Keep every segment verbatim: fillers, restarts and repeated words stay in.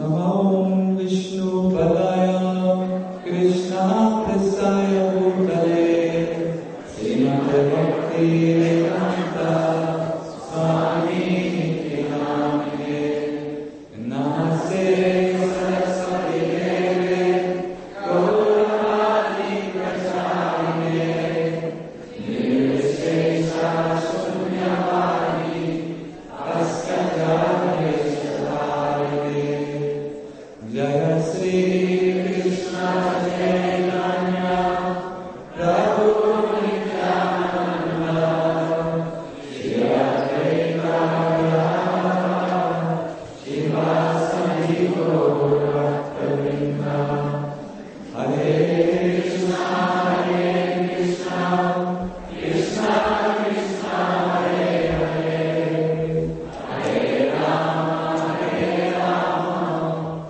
Namo Vishnu Padaya Krishna Prasaya Bhutale Srimate Bhakti Vedanta Swami Namine Namaste Saraswati Deve Gauravani Pracharine Nirvishesha Shunyavani Askadhyane Jaya Sri Krishna Chaitanya Prabhu Nityananda Shri Advaita Gadadhara Srivasadi Gaura-Bhakta-vrinda Hare Krishna Hare Krishna Krishna Krishna Hare Hare Hare Rama Hare Rama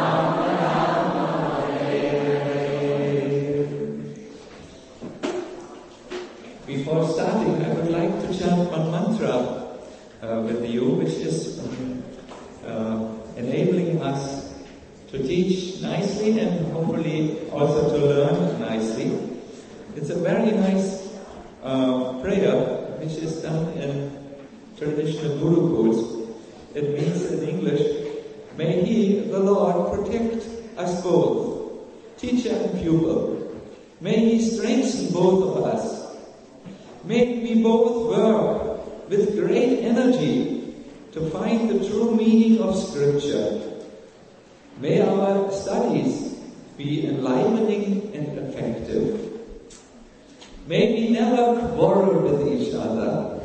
Before starting, I would like to chant one mantra uh, with you, which is um, uh, enabling us to teach nicely and hopefully also to learn nicely. It's a very nice uh, prayer, which is done in traditional gurukuls. It means in English, may He, the Lord, protect us both, teacher and pupil. May He strengthen both of us. May we both work with great energy to find the true meaning of Scripture. May our studies be enlivening and effective. May we never quarrel with each other.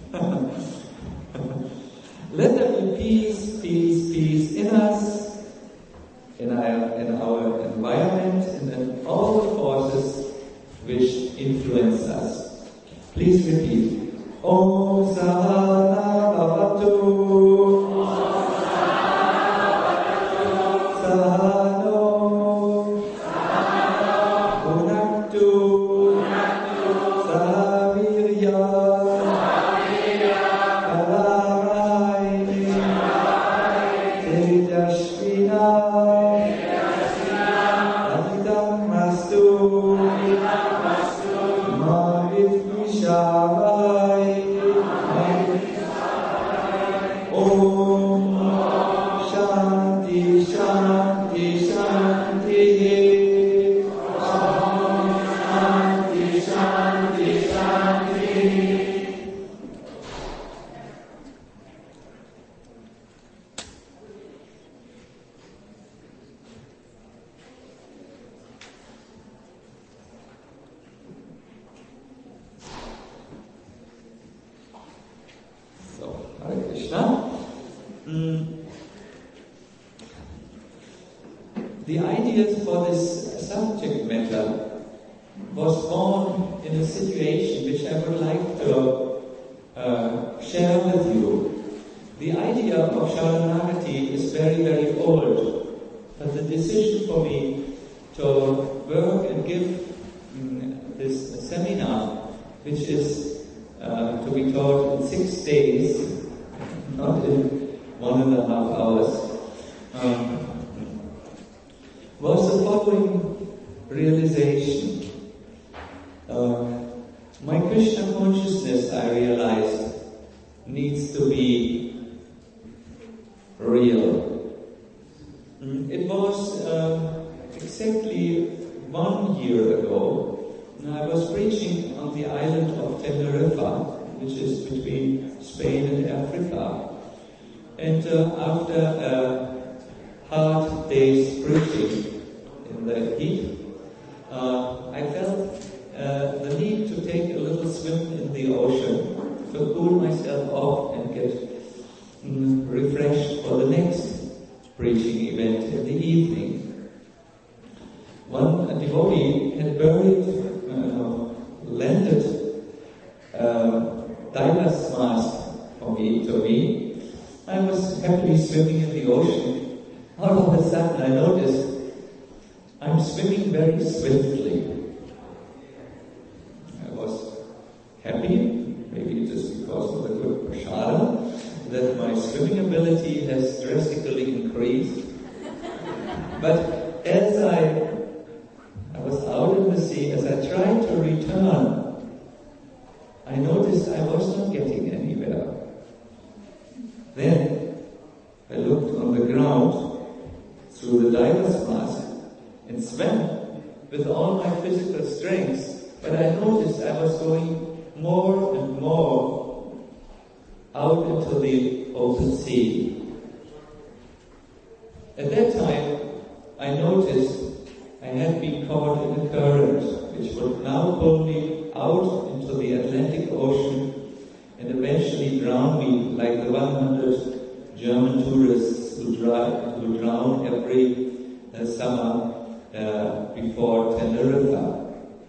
Let there be peace, peace, peace in us, in our, in our environment, and in all the forces which influence us. Please repeat. Om Sahana Bhavatu. Sahano. Bhunaktu. Sahavirya. Kalavai. Tejashvina. Adidam Mastu. Om Shanti Shanti Shanti Om Shanti Shanti Shanti. So, Hare Krishna. Mm. The ideas for this subject matter was born in a situation which I would like to uh, share with you. The idea of Sharanagati is very, very old, but the decision for me to work and give um, this seminar, which is uh, to be taught in six days, not in one and a half hours, um, was the following realization. Uh, my Krishna consciousness, I realized, needs to be real. Mm, it was uh, exactly one year ago, and I was preaching on the island of Tenerife, which is between Spain and Africa. And uh, after a hard day's preaching in the heat, uh, I felt uh, the need to take a little swim in the ocean to cool myself off and get mm, refreshed for the next preaching event in the evening. One devotee had buried, uh, landed uh, diver's mask for me, to me. I was happily swimming in the ocean. All of a sudden I noticed I'm swimming very swiftly. I was happy, maybe it is because of the good prasada, that my swimming ability has drastically increased. But as I, I was out in the sea, as I tried to return, I noticed I was not getting anywhere. Then I looked on the ground through the diver's mask and swam with all my physical strength, but I noticed I was going more and more out into the open sea. At that time, I noticed I had been caught in a current which would now pull me out into the Atlantic Ocean and eventually drown me like the one hundred German tourists who, dry, who drown every uh, summer uh, before Tenerife.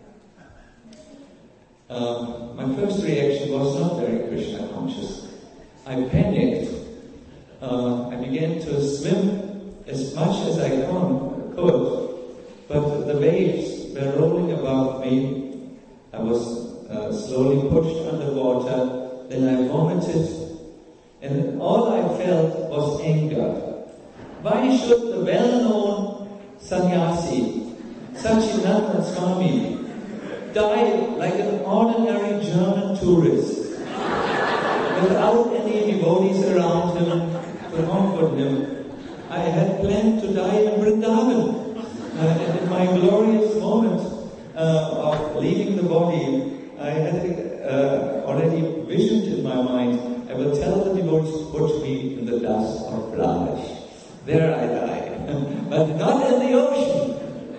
Uh, my first reaction was not very Krishna conscious. I panicked. Uh, I began to swim as much as I could, but the waves were rolling above me. I was uh, slowly pushed underwater, then I vomited, and all I felt was anger. Why should the well-known sannyasi, Sachinanda Swami, die like an ordinary German tourist without any devotees around him to comfort him? I had planned to die in Vrindavan. Uh, and in my glorious moment uh, of leaving the body, I had uh, already visioned in my mind, I will tell the devotees to put me in the dust of Raj. There I die, but not in the ocean.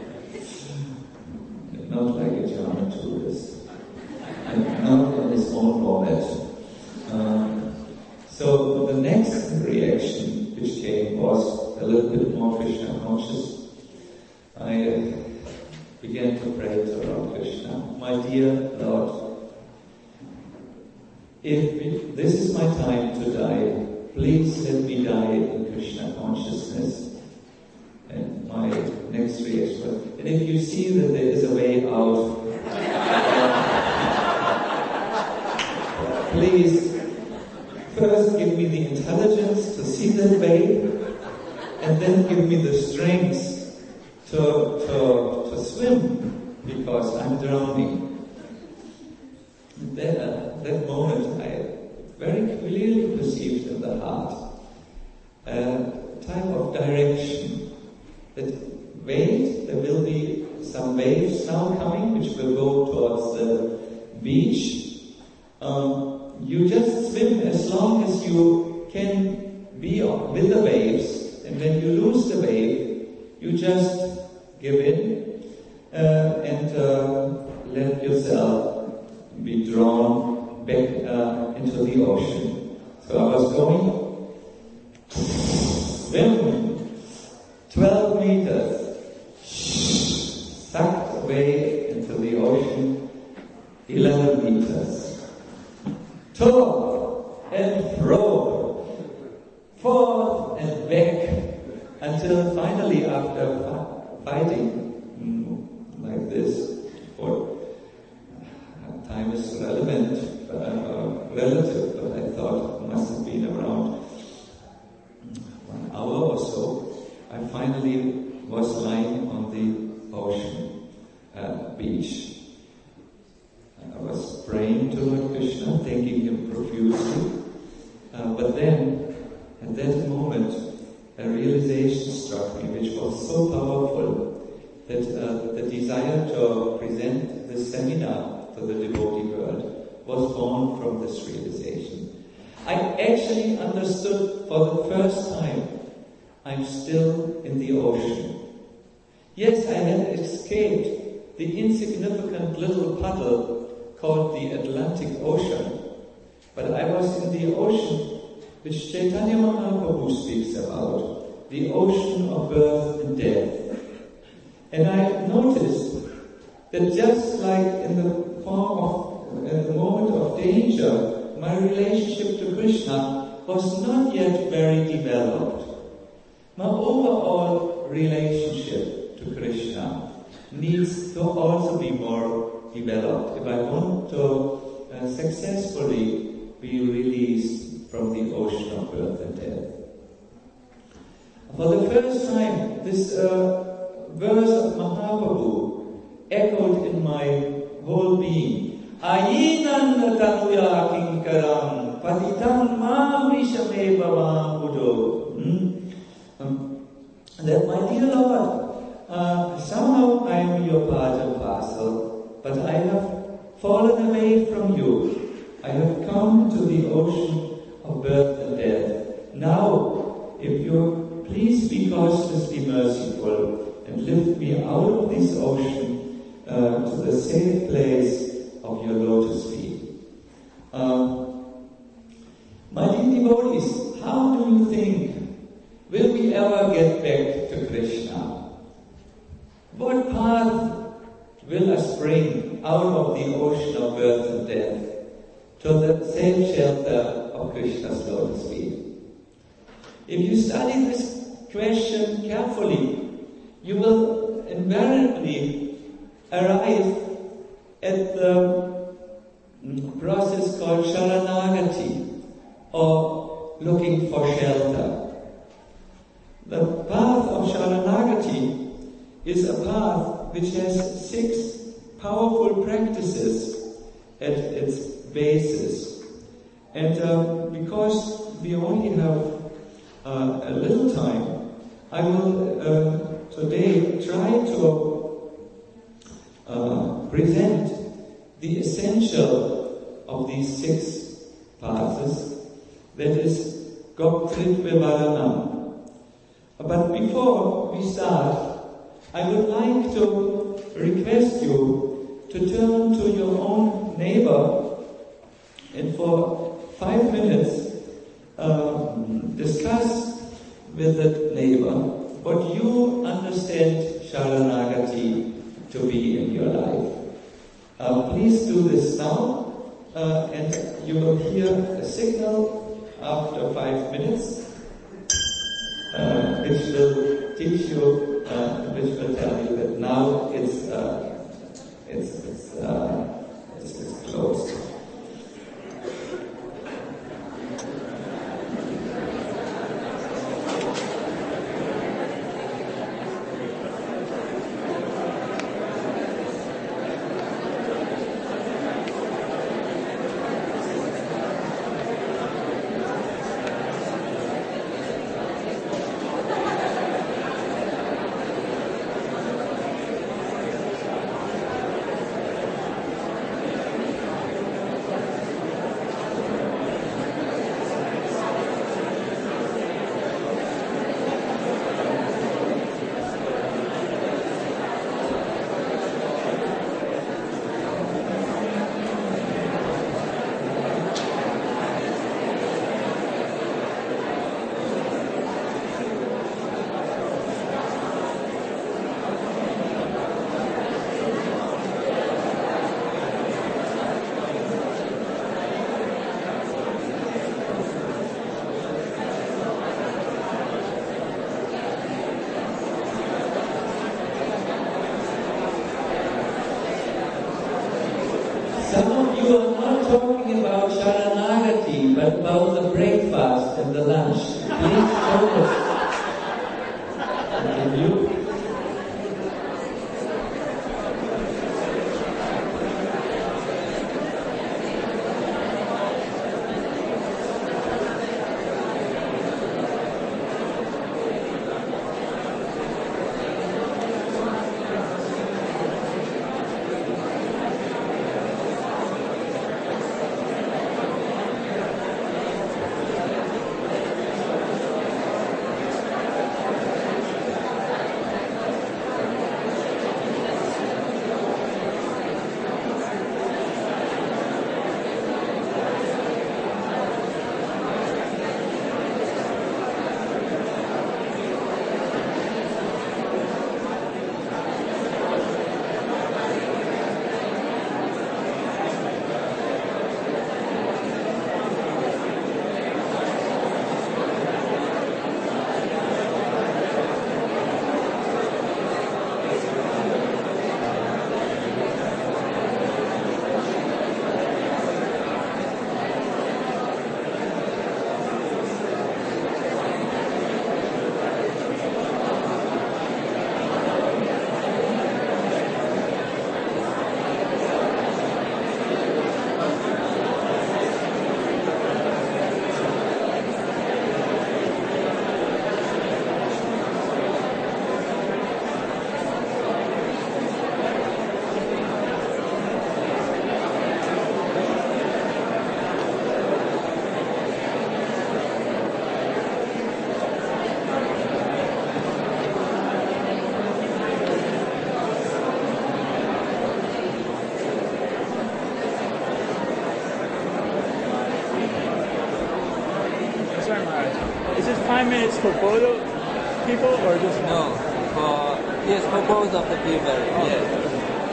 Not like a German tourist, and not on his own vomit. Um, so the next reaction which came was a little bit more Krishna conscious. I uh, began to pray to Lord Krishna. My dear Lord, if this is my time to die, please let me die in Krishna consciousness. And my next reaction was, and if you see that there is a way out, uh, please first give me the intelligence to see that way, and then give me the strength to, to, to swim, because I'm drowning. And then at that moment I very clearly perceived in the heart a type of direction. That wait, there will be some waves now coming which will go towards the beach. Um, you just swim as long as you can be with the waves, and when you lose the wave, you just give in uh, and uh, let yourself be drawn back uh, into the ocean. So I was going, swim, twelve meters, sucked away into the ocean, eleven meters, to and fro, forth and back, until finally after fighting mm, like this, for uh, time is relevant, uh, relative, but I thought it must have been around one hour or so, I finally was lying on the ocean uh, beach. And I was praying to Lord Krishna, thanking him profusely, uh, but then, at that moment, a realization struck me which was so powerful that uh, the desire to present this seminar to the devotee world was born from this realization. I actually understood for the first time I'm still in the ocean. Yes, I had escaped the insignificant little puddle called the Atlantic Ocean, but I was in the ocean which Chaitanya Mahaprabhu speaks about, the ocean of birth and death. And I noticed that just like in the form of, in the moment of danger, my relationship to Krishna was not yet very developed. My overall relationship to Krishna needs to also be more developed if I want to uh, successfully be released from the ocean of birth and death. For the first time, this uh, verse of Mahaprabhu echoed in my whole being. Ayinan tanuya kinkaram patitam mam vishame bhavam buddho. That, my dear Lord, uh, somehow I am your part and parcel, but I have fallen away from you. I have come to the ocean of birth and death. Now, if you please be causelessly merciful and lift me out of this ocean uh, to the safe place of your lotus feet. Um, my dear devotees, how do you think will we ever get back to Krishna? What path will us bring out of the ocean of birth and death to the safe shelter of Krishna's lotus feet? If you study this question carefully, you will invariably arrive at the process called Sharanagati, or looking for shelter. The path of Sharanagati is a path which has six powerful practices at its basis. And uh, because we only have uh, a little time, I will uh, today try to uh, present the essential of these six paths, that is Goptritva Varanam. But before we start, I would like to request you to turn to your own neighbor and for five minutes uh, discuss with that neighbor what you understand Sharanagati to be in your life. Uh, please do this now, uh, and you will hear a signal after five minutes. Uh, which will teach you, uh, which will tell you that now it's uh, it's it's, uh, it's, it's closed. You are not talking about Sharanagati, but about the breakfast and the lunch. Please focus. Can you? five minutes for both people or just one? No, for yes, for both of the people. Oh. Yes.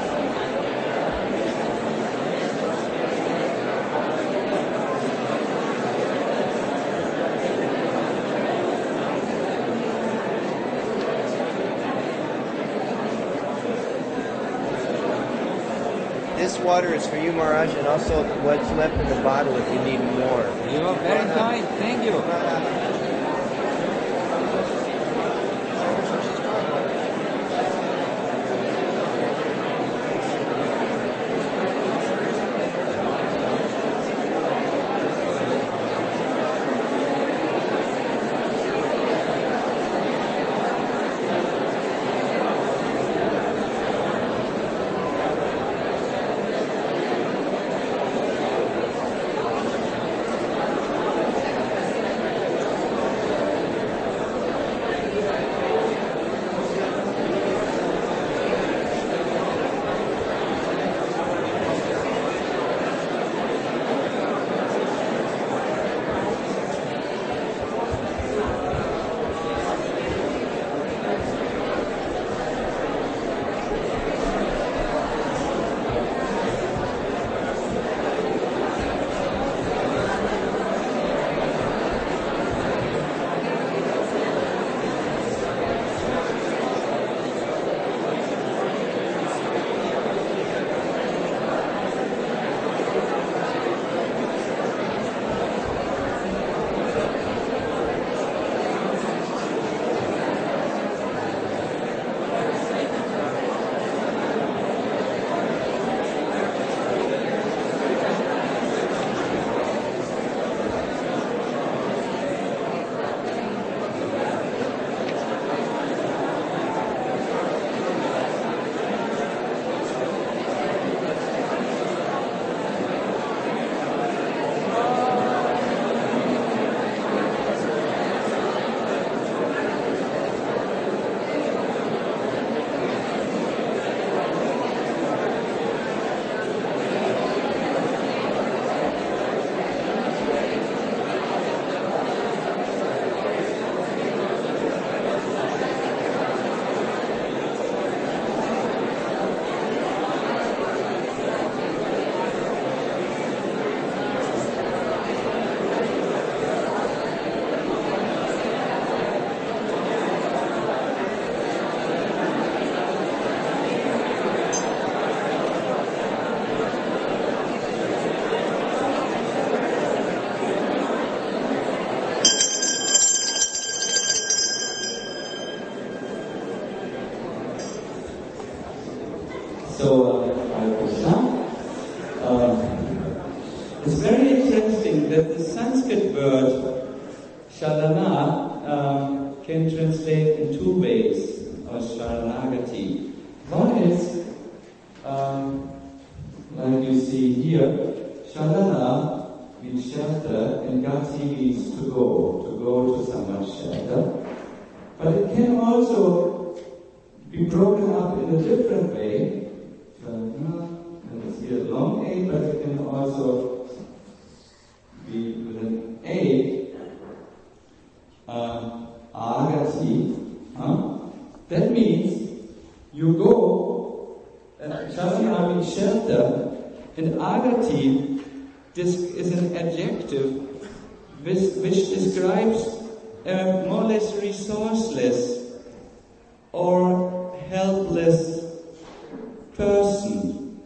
This water is for you, Maharaj, and also what's left in the bottle if you need more. You are very kind. Thank you. So, uh, uh, it's very interesting that the Sanskrit word Sharana uh, can translate in two ways, or Sharanagati. One is, um, like you see here, Sharana means shelter, and Gati means to go, to go to someone's shelter. But it can also be broken up in a different way. And it's here long A, but it can also be with an A, uh, agati. Huh? That means you go, and Sharana means shelter, and agati this is an adjective which, which describes a more or less resourceless or helpless person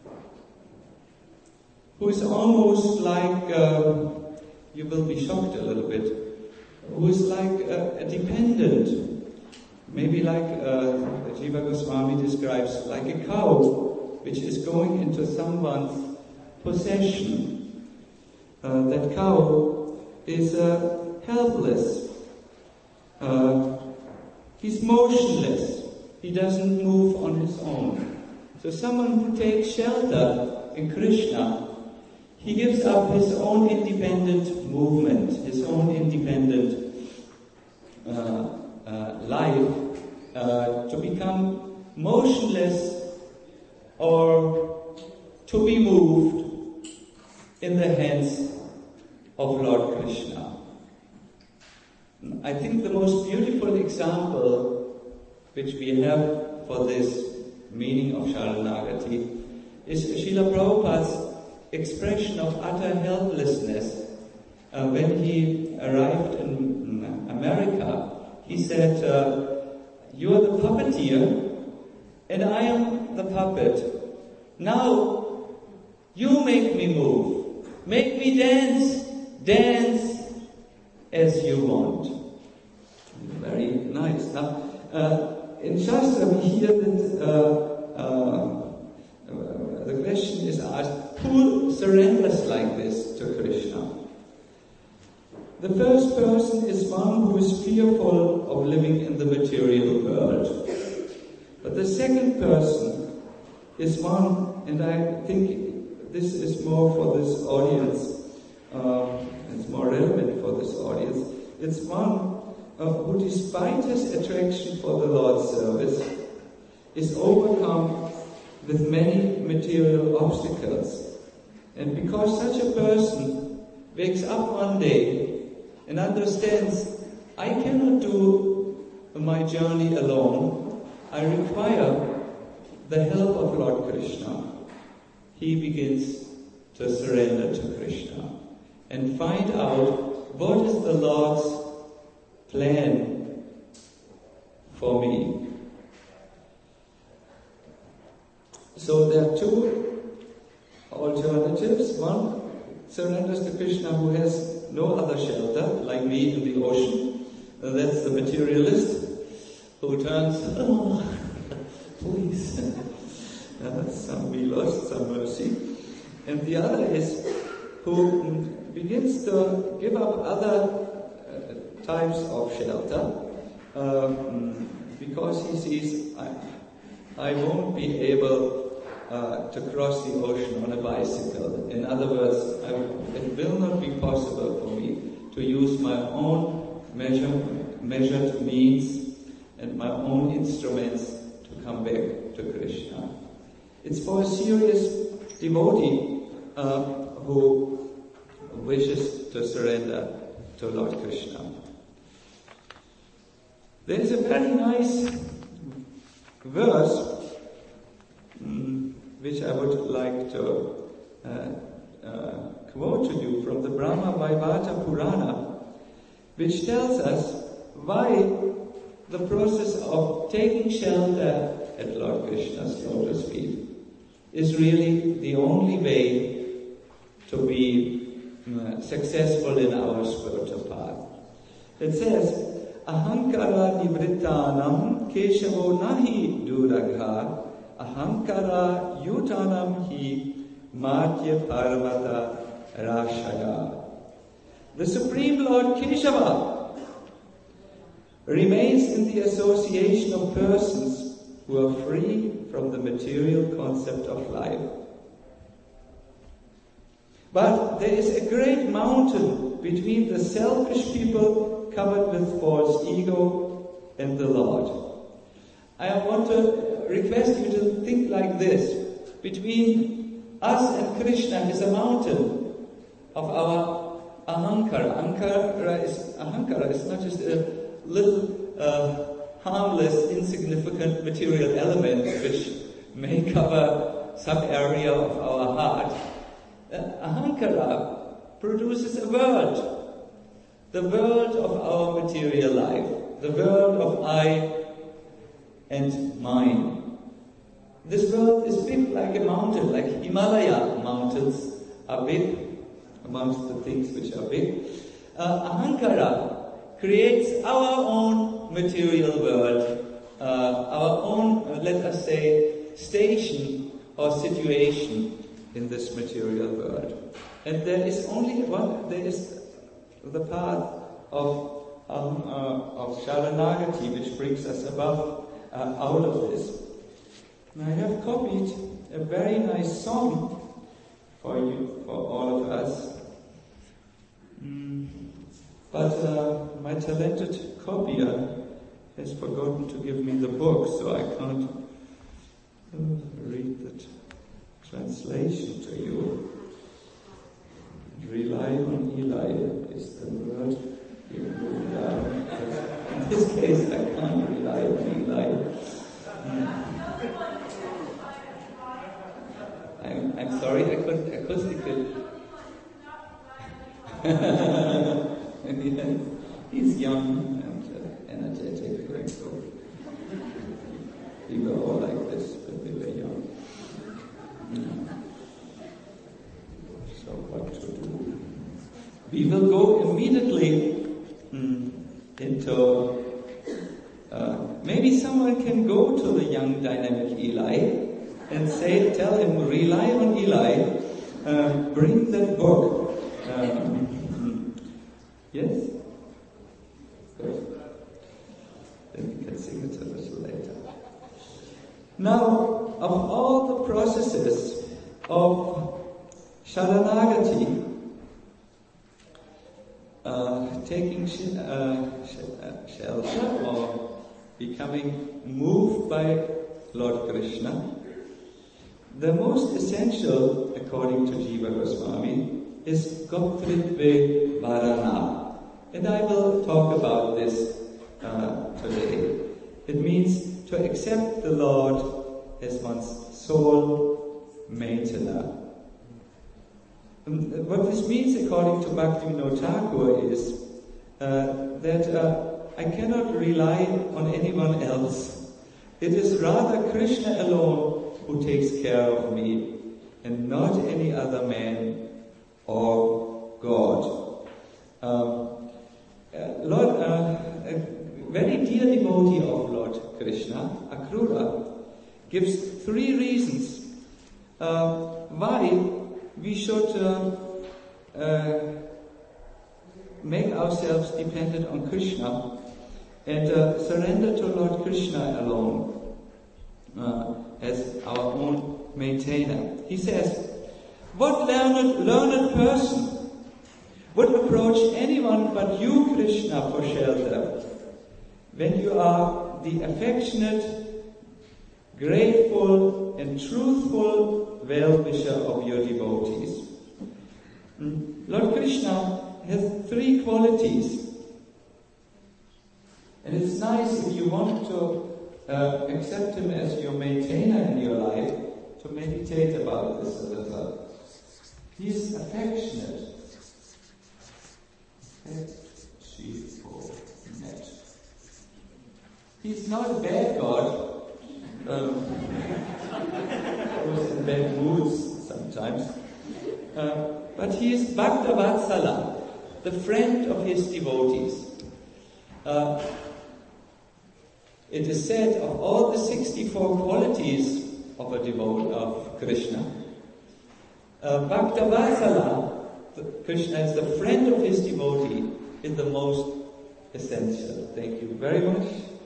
who is almost like, uh, you will be shocked a little bit, who is like a, a dependent, maybe like uh, Jiva Goswami describes, like a cow which is going into someone's possession. Uh, that cow is uh, helpless. Uh, he's motionless. He doesn't move on his own. So someone who takes shelter in Krishna, he gives up his own independent movement, his own independent uh, uh, life uh, to become motionless or to be moved in the hands of Lord Krishna. I think the most beautiful example which we have for this meaning of Sharanagati is Srila Prabhupada's expression of utter helplessness. Uh, when he arrived in America, he said, uh, "You are the puppeteer, and I am the puppet. Now, you make me move. Make me dance. Dance as you want." Very nice. Now, uh, in Shastra we hear that uh, uh, uh, the question is asked, who surrenders like this to Krishna? The first person is one who is fearful of living in the material world. But the second person is one, and I think this is more for this audience, uh, it's more relevant for this audience. It's one uh, who, despite his attraction for the Lord's service, is overcome with many material obstacles. And because such a person wakes up one day and understands, I cannot do my journey alone, I require the help of Lord Krishna, he begins to surrender to Krishna and find out what is the Lord's plan for me. So there are two alternatives. One surrenders to Krishna who has no other shelter, like me in the ocean. And that's the materialist who turns, oh, please, uh, some be lost, some mercy. And the other is who begins to give up other uh, types of shelter um, because he sees, I, I won't be able uh, to cross the ocean on a bicycle. In other words, I, it will not be possible for me to use my own measure, measured means and my own instruments to come back to Krishna. It's for a serious devotee uh, who wishes to surrender to Lord Krishna. There is a very nice verse um, which I would like to uh, uh, quote to you from the Brahma Vaivata Purana, which tells us why the process of taking shelter at Lord Krishna's lotus feet is really the only way to be uh, successful in our spiritual path. It says, Ahankara nivrittanam keshavo nahi duragha ahankara yutanam hi madhya parvata rashaya. The Supreme Lord Keshava remains in the association of persons who are free from the material concept of life. But there is a great mountain between the selfish people covered with false ego and the Lord. I want to request you to think like this. Between us and Krishna is a mountain of our ahankara. Ahankara is, ahankara is not just a little uh, harmless, insignificant material element which may cover some area of our heart. Uh, ahankara produces a world, the world of our material life, the world of I and mine. This world is big like a mountain, like Himalaya mountains are big amongst the things which are big. Uh, ahankara creates our own material world, uh, our own, uh, let us say, station or situation in this material world. And there is only one, there is the path of, um, uh, of Sharanagati which brings us above, uh, out of this. And I have copied a very nice song for you, for all of us. Mm. But uh, my talented copier has forgotten to give me the book, so I can't uh, read the t- translation to you. Rely on Eli is the word You, uh, in this case, I can't rely on Eli. I'm, I'm sorry, I couldn't acoustically. Yes, he's young and uh, energetic, and so we were all like this when we were young. Yeah. So what to do? We will go immediately mm, into. Uh, maybe someone can go to the young dynamic Eli and say, tell him, rely on Eli, uh, bring that book. Um, yes? Good. Then we can sing it a little later. Now, of all the processes of Sharanagati, uh, taking sh- uh, sh- uh, shelter or becoming moved by Lord Krishna, the most essential, according to Jiva Goswami, is Goptritve Varana. And I will talk about this uh, today. It means to accept the Lord as one's sole maintainer. And what this means, according to Bhaktivinoda Thakur, is uh, that uh, I cannot rely on anyone else. It is rather Krishna alone who takes care of me, and not any other man or God. Um, uh, Lord, uh, a very dear devotee of Lord Krishna, Akrura, gives three reasons uh, why we should uh, uh, make ourselves dependent on Krishna and uh, surrender to Lord Krishna alone uh, as our own maintainer. He says, what learned, learned person would approach anyone but you, Krishna, for shelter when you are the affectionate, grateful and truthful well-wisher of your devotees? Lord Krishna has three qualities. And it's nice if you want to uh, accept him as your maintainer in your life, to meditate about this a little. He is affectionate. He's not a bad God. Um, in bad moods sometimes. Uh, but he is Bhaktavatsala, the friend of his devotees. Uh, it is said of all the sixty-four qualities of a devotee of Krishna, uh, Bhaktavatsala, Krishna is the friend of his devotee, is the most essential. Thank you very much.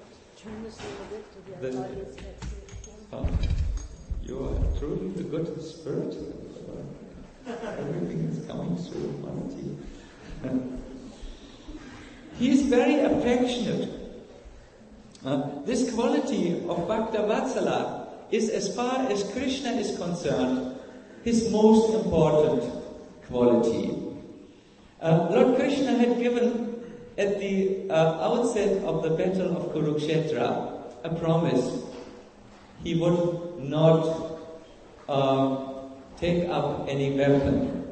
The, oh, you are truly the good spirit. Everything is coming through humanity. He is very affectionate. Uh, this quality of Bhaktavatsala is, as far as Krishna is concerned, his most important quality. Uh, Lord Krishna had given at the uh, outset of the battle of Kurukshetra a promise. He would not uh, take up any weapon.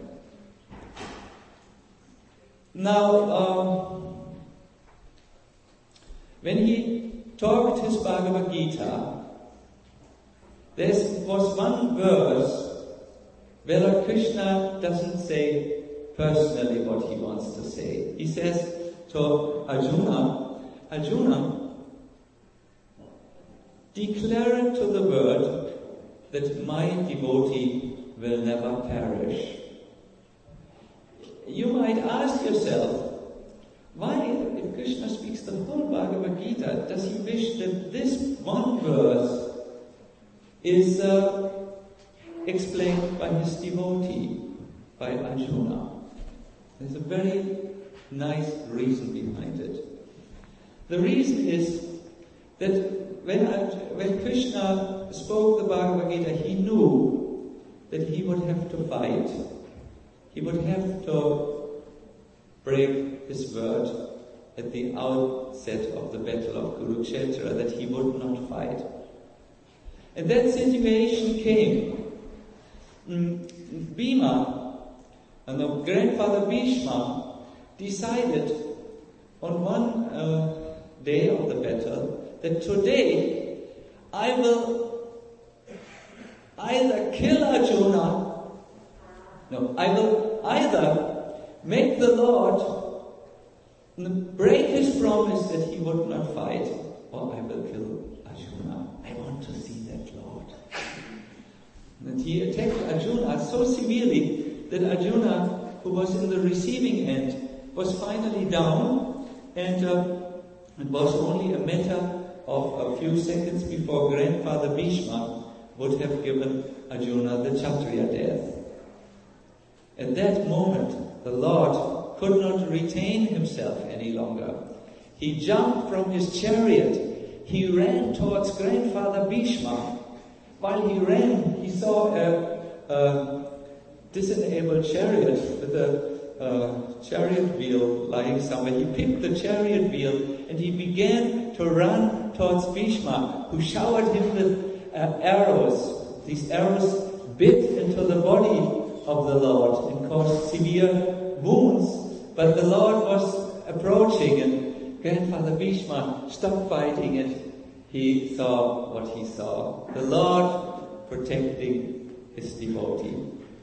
Now, um, when he talked his Bhagavad Gita, there was one verse where Lord Krishna doesn't say personally what he wants to say. He says to Arjuna, Arjuna, declare to the world that my devotee will never perish. You might ask yourself, why, if Krishna speaks the whole Bhagavad Gita, does he wish that this one verse is uh, explained by his devotee, by Arjuna? There's a very nice reason behind it. The reason is that when, when Krishna spoke the Bhagavad Gita, he knew that he would have to fight. He would have to break his word at the outset of the battle of Kurukshetra that he would not fight. And that situation came. Mm, Bhima, and the grandfather Bhishma, decided on one uh, day of the battle that today I will either kill Arjuna, no, I will either make the Lord break his promise that he would not fight, or I will kill Arjuna. I want to see that Lord. And he attacked Arjuna so severely that Arjuna, who was in the receiving end, was finally down, and uh, it was only a matter of a few seconds before grandfather Bhishma would have given Arjuna the Kshatriya death. At that moment, the Lord could not retain himself any longer. He jumped from his chariot. He ran towards grandfather Bhishma. While he ran, he saw a, a disabled chariot with a uh, chariot wheel lying somewhere. He picked the chariot wheel and he began to run towards Bhishma, who showered him with uh, arrows. These arrows bit into the body of the Lord and caused severe wounds. But the Lord was approaching, and grandfather Bhishma stopped fighting, and he saw what he saw. The Lord protecting his devotee.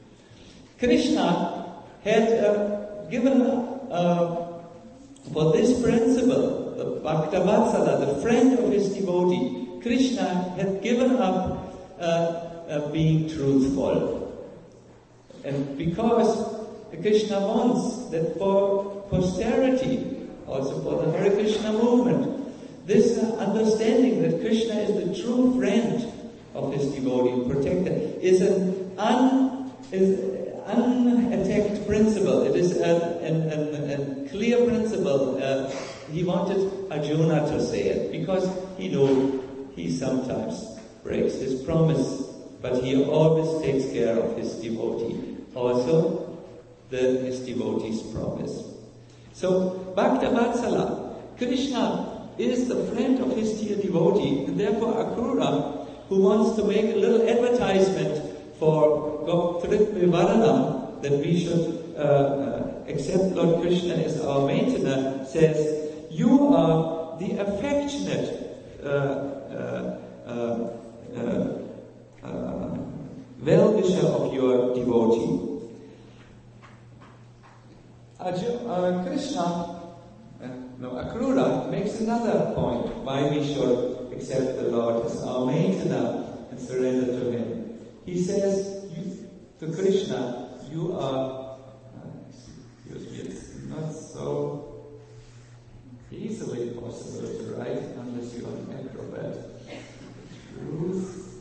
Krishna had uh, given uh, for this principle, the Bhaktavatsala, the friend of his devotee, Krishna had given up uh, uh, being truthful. And because Krishna wants that for posterity, also for the Hare Krishna movement, this uh, understanding that Krishna is the true friend of his devotee, protector, is an un, is unattacked principle. It is a, an, an, a clear principle. Uh, he wanted Arjuna to say it because he knew he sometimes breaks his promise, but he always takes care of his devotee. Also, the, his devotee's promise. So, Bhaktavatsala, Krishna is the friend of his dear devotee, and therefore Akrura, who wants to make a little advertisement for Goptrit Vivaranam, that we should uh, uh, accept Lord Krishna as our maintainer, says, you are the affectionate uh, uh, uh, uh, uh, well-wisher of your devotee. Uh, Krishna, uh, no, Akrura makes another point why we should accept the Lord as our maintainer and surrender to Him. He says you, to Krishna, you are, uh, excuse me, it's not so easily possible to write unless you're an acrobat. Truth.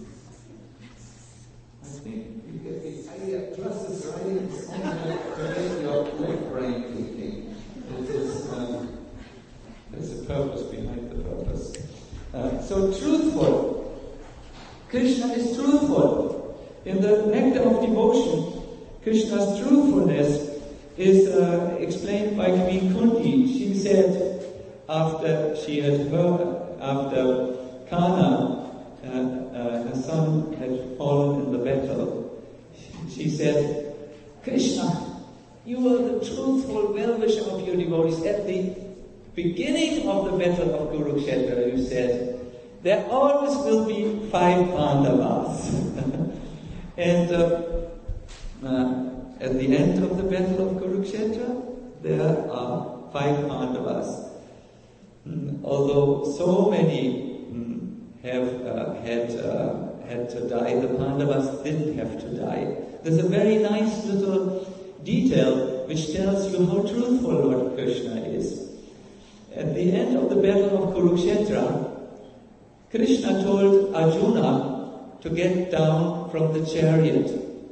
I think you get the idea. Trust is writing is only to make your left brain thinking. It is, um, there's a purpose behind the purpose. Uh, so truthful. Krishna is truthful. In the Nectar of Devotion, Krishna's truthfulness is uh, explained by Queen Kunti. She said, after she had heard, after Kana, Uh, uh, her son had fallen in the battle, she said, Krishna, you are the truthful well-wisher of your devotees. At the beginning of the battle of Kurukshetra, you said, there always will be five Pandavas. And uh, uh, at the end of the battle of Kurukshetra, there are five Pandavas. Mm, although so many have uh, had uh, had to die, the Pandavas didn't have to die. There's a very nice little detail which tells you how truthful Lord Krishna is. At the end of the battle of Kurukshetra, Krishna told Arjuna to get down from the chariot.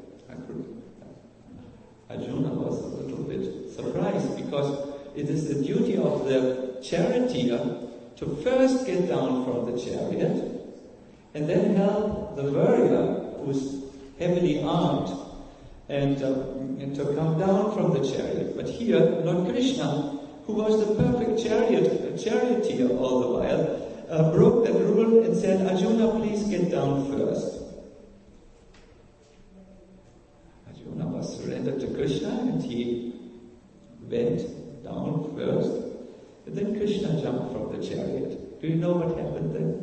Arjuna was a little bit surprised because it is the duty of the charioteer to first get down from the chariot and then help the warrior who's heavily armed and, uh, and to come down from the chariot. But here, Lord Krishna, who was the perfect chariot, charioteer all the while, uh, broke that rule and said, Arjuna, please get down first. Arjuna was surrendered to Krishna and he went down first. And then Krishna jumped from the chariot. Do you know what happened then?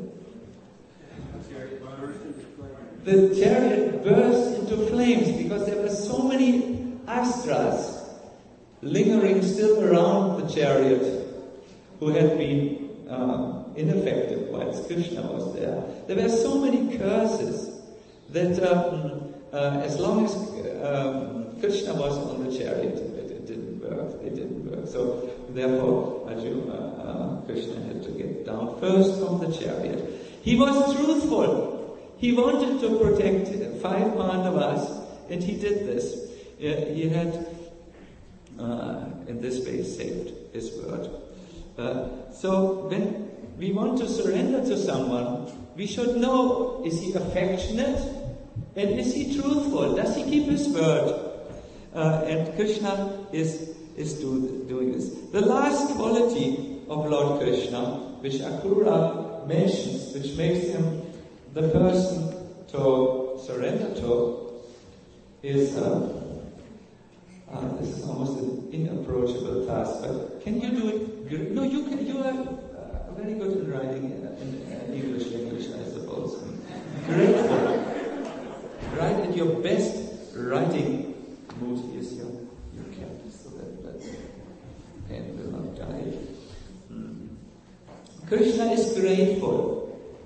The chariot burst into flames because there were so many astras lingering still around the chariot who had been uh, ineffective whilst Krishna was there. There were so many curses that um, uh, as long as um, Krishna was on the chariot, it, it didn't work. It didn't work. So therefore, Arjuna, uh, Krishna had to get down first from the chariot. He was truthful. He wanted to protect five Pandavas, and he did this. Uh, he had, uh, in this way, saved his word. Uh, so when we want to surrender to someone, we should know, is he affectionate? And is he truthful? Does he keep his word? Uh, and Krishna is, is do, doing this. The last quality of Lord Krishna, which Akrura mentions, which makes him the person to surrender to, is, uh, uh, this is almost an inapproachable task, but can you do it? No, you can. You are uh, very good in writing in, in English language, I suppose. Grateful. Write at your best writing mood. Here's your, your cap, so that the pen will not die. Hmm. Krishna is grateful.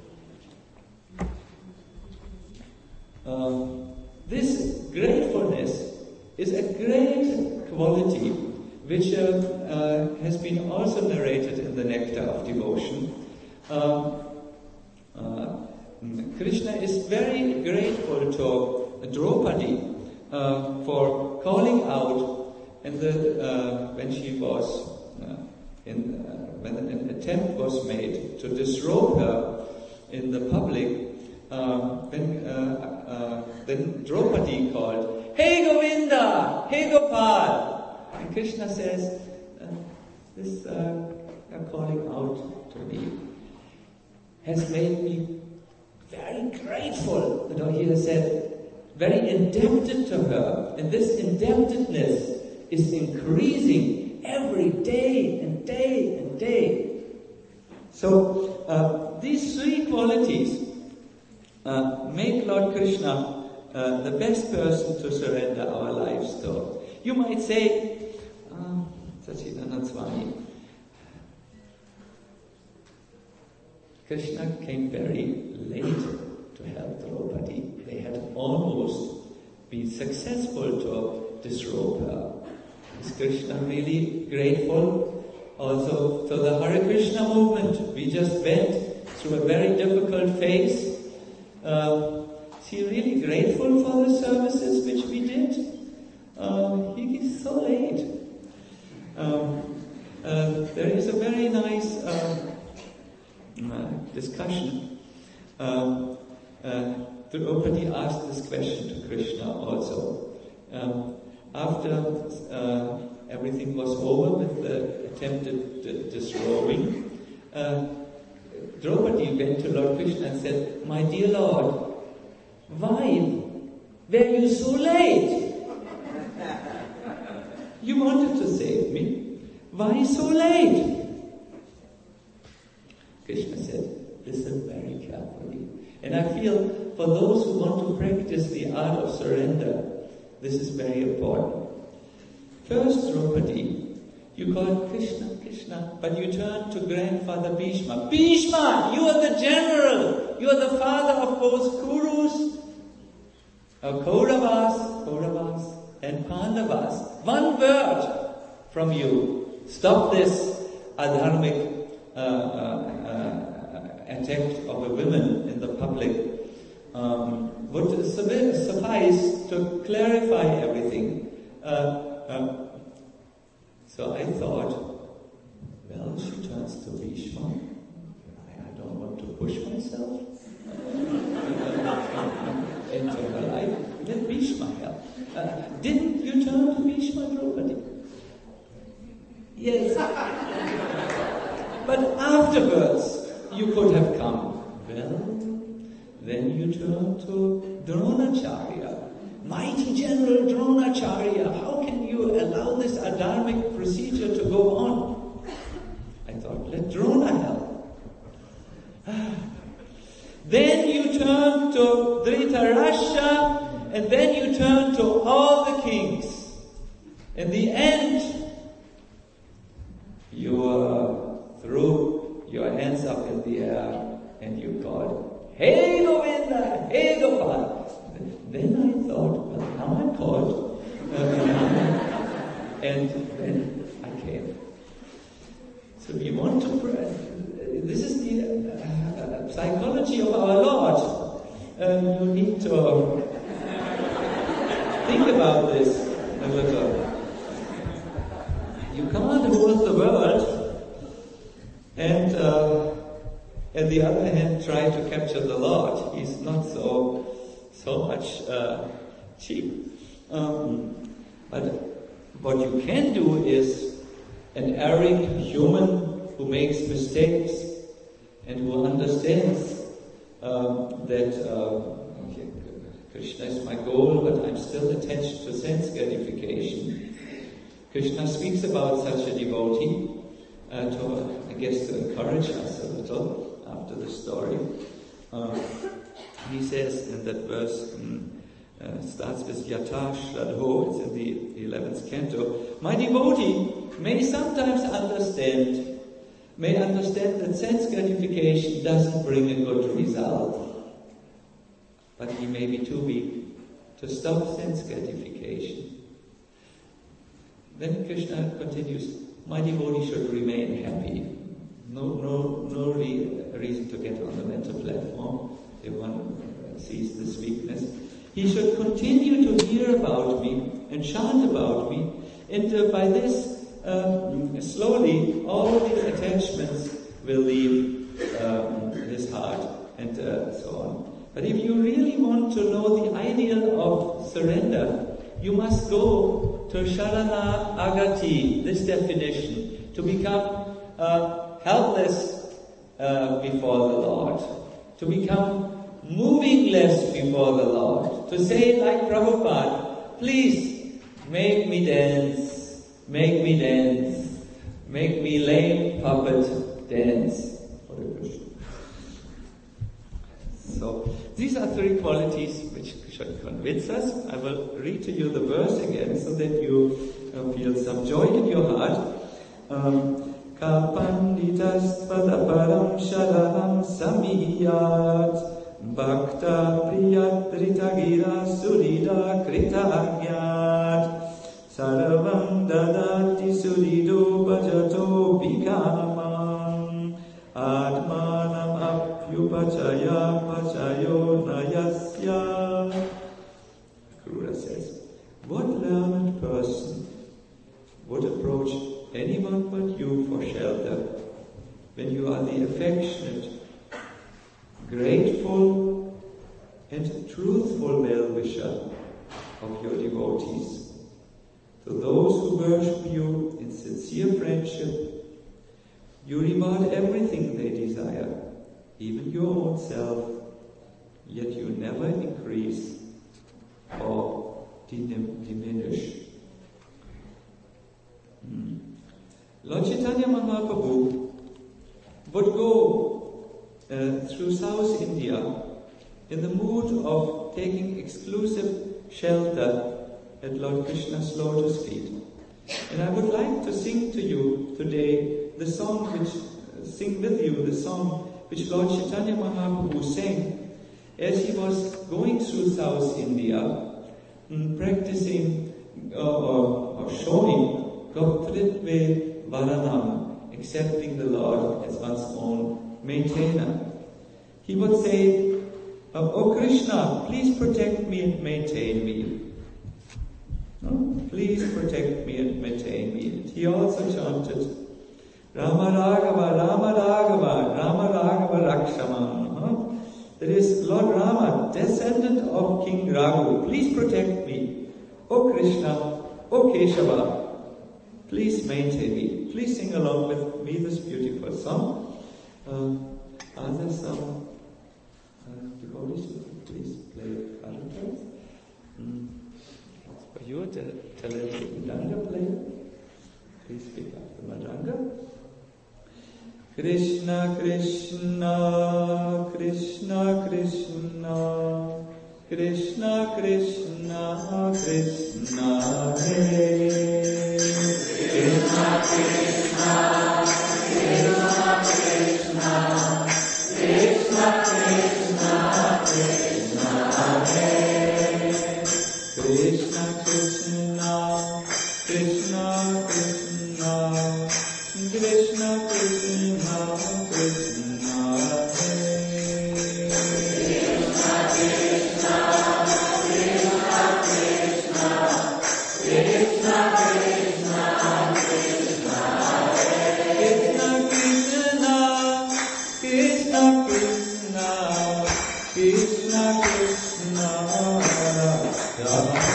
Uh, this gratefulness is a great quality which uh, uh, has been also narrated in the Nectar of Devotion. Uh, uh, Krishna is very grateful to Draupadi uh, for calling out in the, uh, when she was uh, in, uh, when an attempt was made to disrobe her in the public. Uh, when uh, uh, then Draupadi called, "Hey Govinda, hey Gopal," and Krishna says, uh, "This uh, calling out to me has made me very grateful." You know, he has said, very indebted to her, and this indebtedness is increasing every day and day and day. So uh, these three qualities Uh, make Lord Krishna uh, the best person to surrender our lives to. You might say, uh, Sachidananda Swami, Krishna came very late to help Draupadi. They had almost been successful to disrobe her. Is Krishna really grateful also to the Hare Krishna movement? We just went through a very difficult phase. Uh, is he really grateful for the services which we did? Uh, he is so late. Um, uh, there is a very nice uh, uh, discussion. Um, uh, Draupadi asked this question to Krishna also. Um, after uh, everything was over with the attempted d- disrobing, uh, Draupadi went to Lord Krishna and said, "My dear Lord, why were you so late? You wanted to save me. Why so late?" Krishna said, "Listen very carefully." And I feel for those who want to practice the art of surrender, this is very important. First, Draupadi, you called Krishna, Krishna, but you turned to grandfather Bhishma. Bhishma, you are the general. You are the father of both Kurus, uh, Kauravas, Kauravas, and Pandavas. One word from you. Stop this adharmic uh, uh, uh, attack of a woman in the public. Um, would suffice to clarify everything. Uh, uh, So I thought, well, she turns to Bhishma. I, I don't want to push myself into her life. Let Bhishma help. Uh, didn't you turn to Bhishma, Draupadi? Yes. But afterwards, you could have come. Well, then you turn to Dronacharya. Mighty General Dronacharya, how can you allow this adharmic procedure to go on? I thought, let Drona help. Then you turn to Dhritarashtra, and then you turn to all the kings. In the end, you uh, threw your hands up in the air and you called, Hey Govinda, Hey Gopal. Then I thought, well, now I'm called. Uh, and then I came. So we want to pray. This is the uh, psychology of our Lord. Um, you need to think about this a little. You can't rule the world and uh, on the other hand try to capture the Lord. He's not so so much uh, cheap. Um, but what you can do is an erring human who makes mistakes and who understands um, that uh, okay, Krishna is my goal, but I'm still attached to sense gratification. Krishna speaks about such a devotee uh, to, I guess, to encourage us a little after the story. Uh, he says in that verse, um, uh, starts with Yata Shradho, it's in the eleventh canto, my devotee may sometimes understand, may understand that sense gratification doesn't bring a good result, but he may be too weak to stop sense gratification. Then Krishna continues, my devotee should remain happy. No, no, no re- reason to get on the mental platform if one sees this weakness. He should continue to hear about me and chant about me, and uh, by this, um, slowly, all these attachments will leave um, his heart, and uh, so on. But if you really want to know the ideal of surrender, you must go to Sharana Agati, this definition, to become uh, helpless uh, before the Lord, to become movingless before the Lord, to say like Prabhupada, please make me dance, make me dance, make me lame puppet dance. So, these are three qualities which should convince us. I will read to you the verse again so that you uh, feel some joy in your heart. Kapanditas padaparam sharanam samiyat Bhakta priyadrita gira surida krita agyat Sarvam dadati surido bhajato bhikamam Atmanam apyupachaya pachayo nayasya. Krura says, what learned person would approach anyone but you for shelter when you are the affectionate, grateful and truthful well-wisher of your devotees? To those who worship you in sincere friendship, you reward everything they desire, even your own self, yet you never increase or dinim- diminish. Hmm. Lord Chaitanya Mahaprabhu would go uh, through South India in the mood of taking exclusive shelter at Lord Krishna's lotus feet. And I would like to sing to you today the song which, uh, sing with you the song which Lord Chaitanya Mahaprabhu sang as he was going through South India, um, practicing uh, or, or showing Goptritve Varanam, accepting the Lord as one's own maintainer. He would say, oh, oh Krishna, please protect me and maintain me. No? Please protect me and maintain me. And he also chanted, Rama Raghava, Rama Raghava, Rama Raghava Rakshamam. Huh? That is, Lord Rama, descendant of King Raghu, please protect me. O Krishna, O Keshava, please maintain me. Please sing along with me this beautiful song. Um, are there some uh, devotees who could please play Bhajan? Mm. For you, the talented Madanga player, please pick up the Madanga. Krishna, Krishna, Krishna, Krishna, Krishna, Krishna, Krishna, Hare. Krishna, Krishna, Krishna, Krishna, Krishna, Krishna, Krishna, Hare. Krishna, Krishna, Krishna, Krishna, Krishna, Krishna, Krishna, Hare. Krishna, Krishna, Krishna, Krishna, Krishna, Krishna, Krishna, Hare. Krishna, Krishna, Krishna, Krishna, Krishna, Krishna, Rama.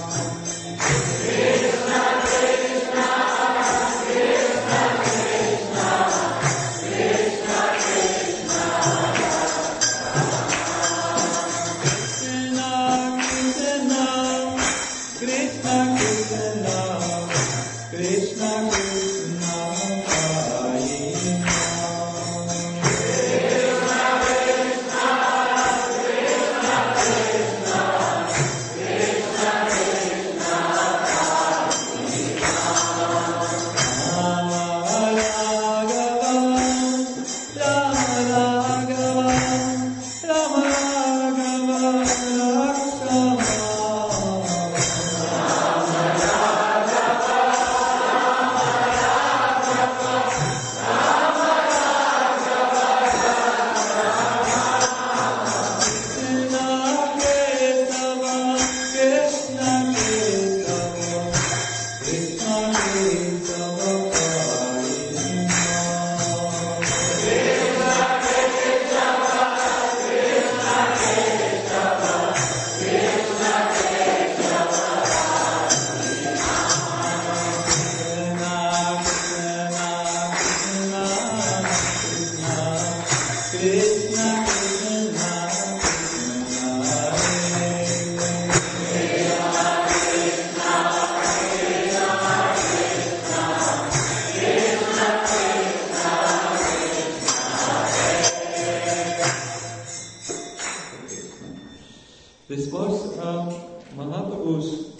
This was um, Mahaprabhu's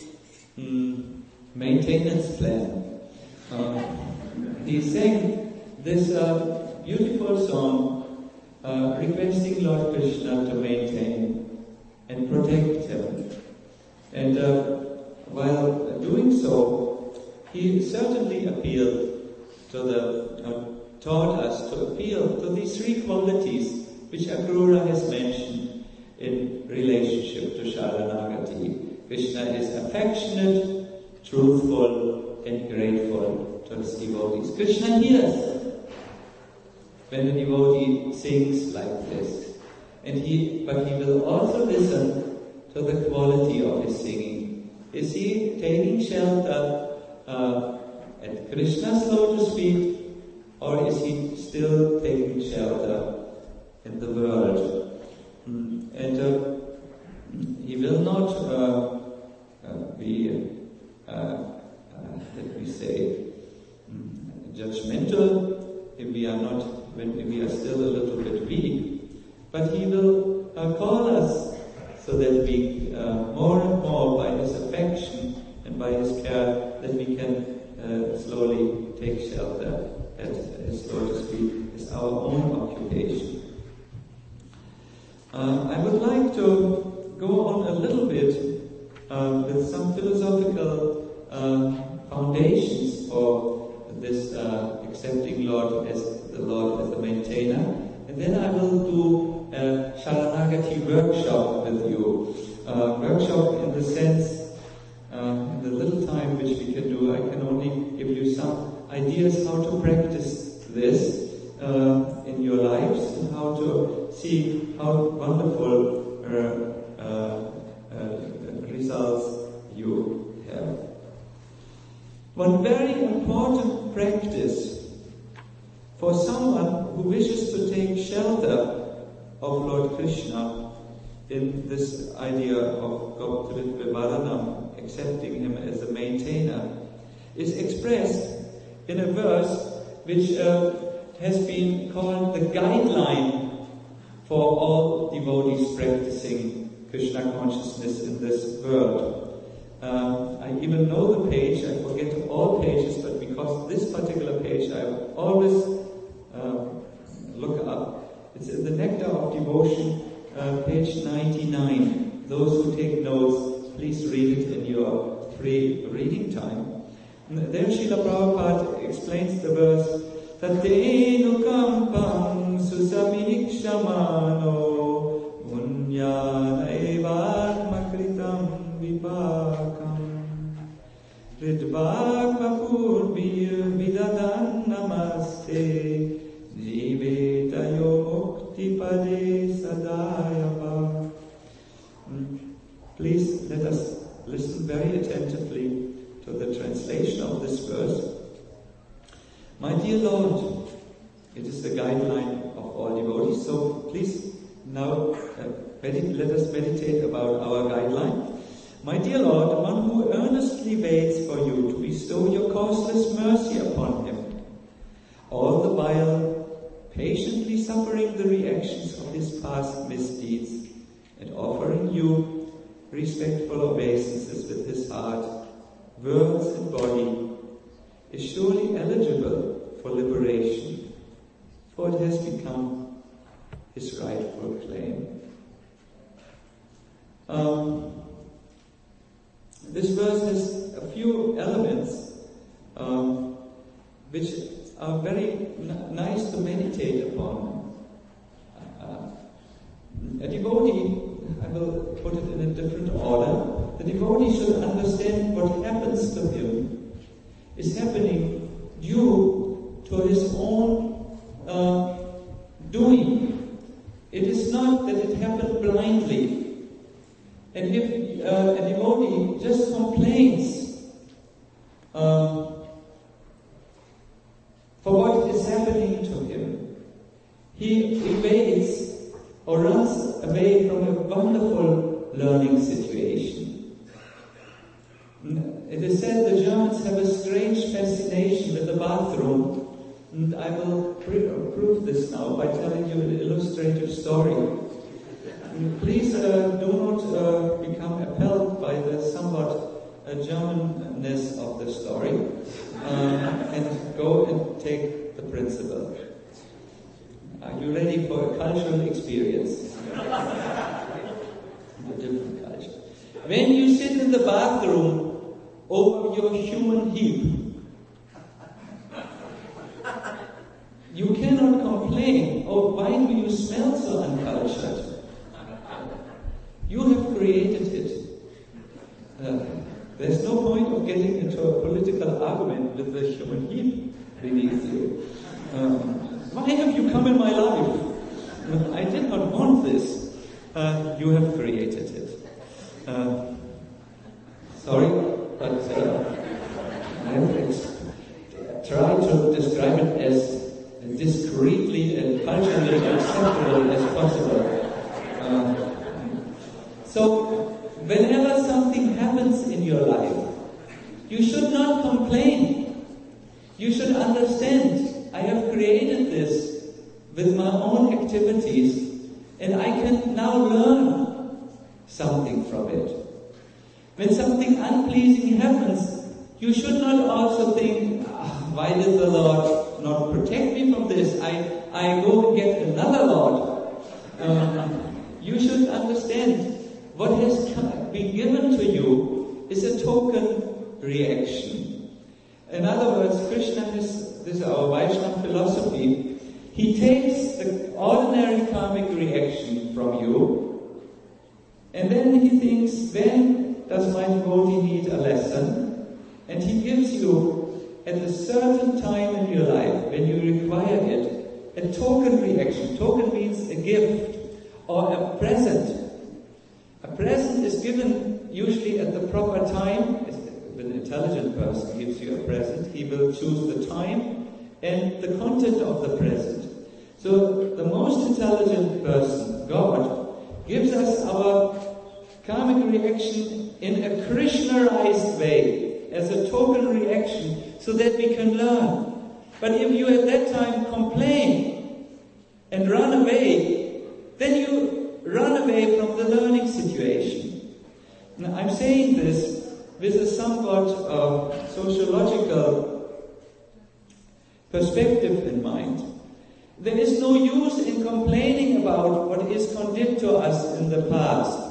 um, maintenance plan. Uh, he sang this uh, beautiful song uh, requesting Lord Krishna to maintain and protect him. And uh, while doing so, he certainly appealed to the, uh, taught us to appeal to these three qualities which Akrura has mentioned in relationship to Sharanagati. Krishna is affectionate, truthful, and grateful to his devotees. Krishna hears when the devotee sings like this. And he, but he will also listen to the quality of his singing. Is he taking shelter uh, at Krishna's lotus feet, or is he still taking shelter in the world? Mm. And uh, he will not uh, uh, be, uh, uh, let me say, um, judgmental if we are not, when we are still a little bit weak. But he will uh, call us so that we, uh, more and more, by his affection and by his care, that we can uh, slowly take shelter at his lotus feet as our own occupation. Uh, I would like to go on a little bit uh, with some philosophical uh, foundations for this uh, accepting Lord as the Lord as the maintainer, and then I will do a Sharanagati workshop with you. Uh, workshop in the sense, uh, in the little time which we can do, I can only give you some ideas how to practice this uh, in your lives and how to see how wonderful uh, uh, uh, results you have. One very important practice for someone who wishes to take shelter of Lord Krishna in this idea of Goptrit Vivaranam, accepting him as a maintainer, is expressed in a verse which uh, has been called the guideline for all devotees practicing Krishna consciousness in this world. Um, I even know the page, I forget all pages, but because this particular page I always uh, look up. It's in the Nectar of Devotion, uh, page ninety-nine. Those who take notes, please read it in your free reading time. And there Srila Prabhupada explains the verse, Tatenu kampam susamikshamano punyana evatmakritam vipakam ridvakva purvir vidadan namaste jivetayo mukti pade sadayava. Please let us listen very attentively to the translation of this verse. My dear Lord, it is the guideline of all devotees, so please now uh, medit- let us meditate about our guideline. My dear Lord, one who earnestly waits for you to bestow your causeless mercy upon him, all the while patiently suffering the reactions of his past misdeeds and offering you respectful obeisances with his heart, words and body, is surely eligible for liberation, for it has become his rightful claim. Um, this verse has a few elements um, which are very n- nice to meditate upon. Uh, a devotee, I will put it in a different order, the devotee should understand what happens to him is happening due to his own uh, doing. It is not that it happened blindly. And if uh, a devotee just complains uh, for what is happening to him, he evades or runs away from a wonderful learning situation. It is said the Germans have a strange fascination with the bathroom, and I will pr- prove this now by telling you an illustrative story. Please uh, do not uh, become appalled by the somewhat uh, Germanness of the story, uh, and go and take the principle. Are you ready for a cultural experience? A different culture. When you sit in the bathroom over your human heap, you cannot complain, oh, why do you smell so uncultured? You have created it. Uh, there's no point of getting into a political argument with the human heap beneath you. Um, why have you come in my life? I did not want this. Uh, you have created it. Uh, sorry, but uh, I have ex- tried to describe it as discreetly and culturally acceptable as possible. Uh, so, whenever something happens in your life, you should not complain. You should understand, I have created this with my own activities, and I can now learn something from it. When something unpleasing happens, you should not also think, ah, why did the Lord not protect me from this? I, I go and get another Lord. Um, you should understand what has been given to you is a token reaction. In other words, Krishna has, this is our Vaishnava philosophy, he takes the ordinary karmic reaction from you, and then he thinks, when does my devotee need a lesson? And he gives you, at a certain time in your life, when you require it, a token reaction. Token means a gift or a present. A present is given usually at the proper time. if an intelligent person gives you a present, he will choose the time and the content of the present. So the most intelligent person, God, gives us our karmic reaction in a Krishnaized way, as a token reaction, so that we can learn. But if you at that time complain and run away, then you run away from the learning situation. Now, I'm saying this with a somewhat uh, sociological perspective in mind. There is no use in complaining about what is condemned to us in the past.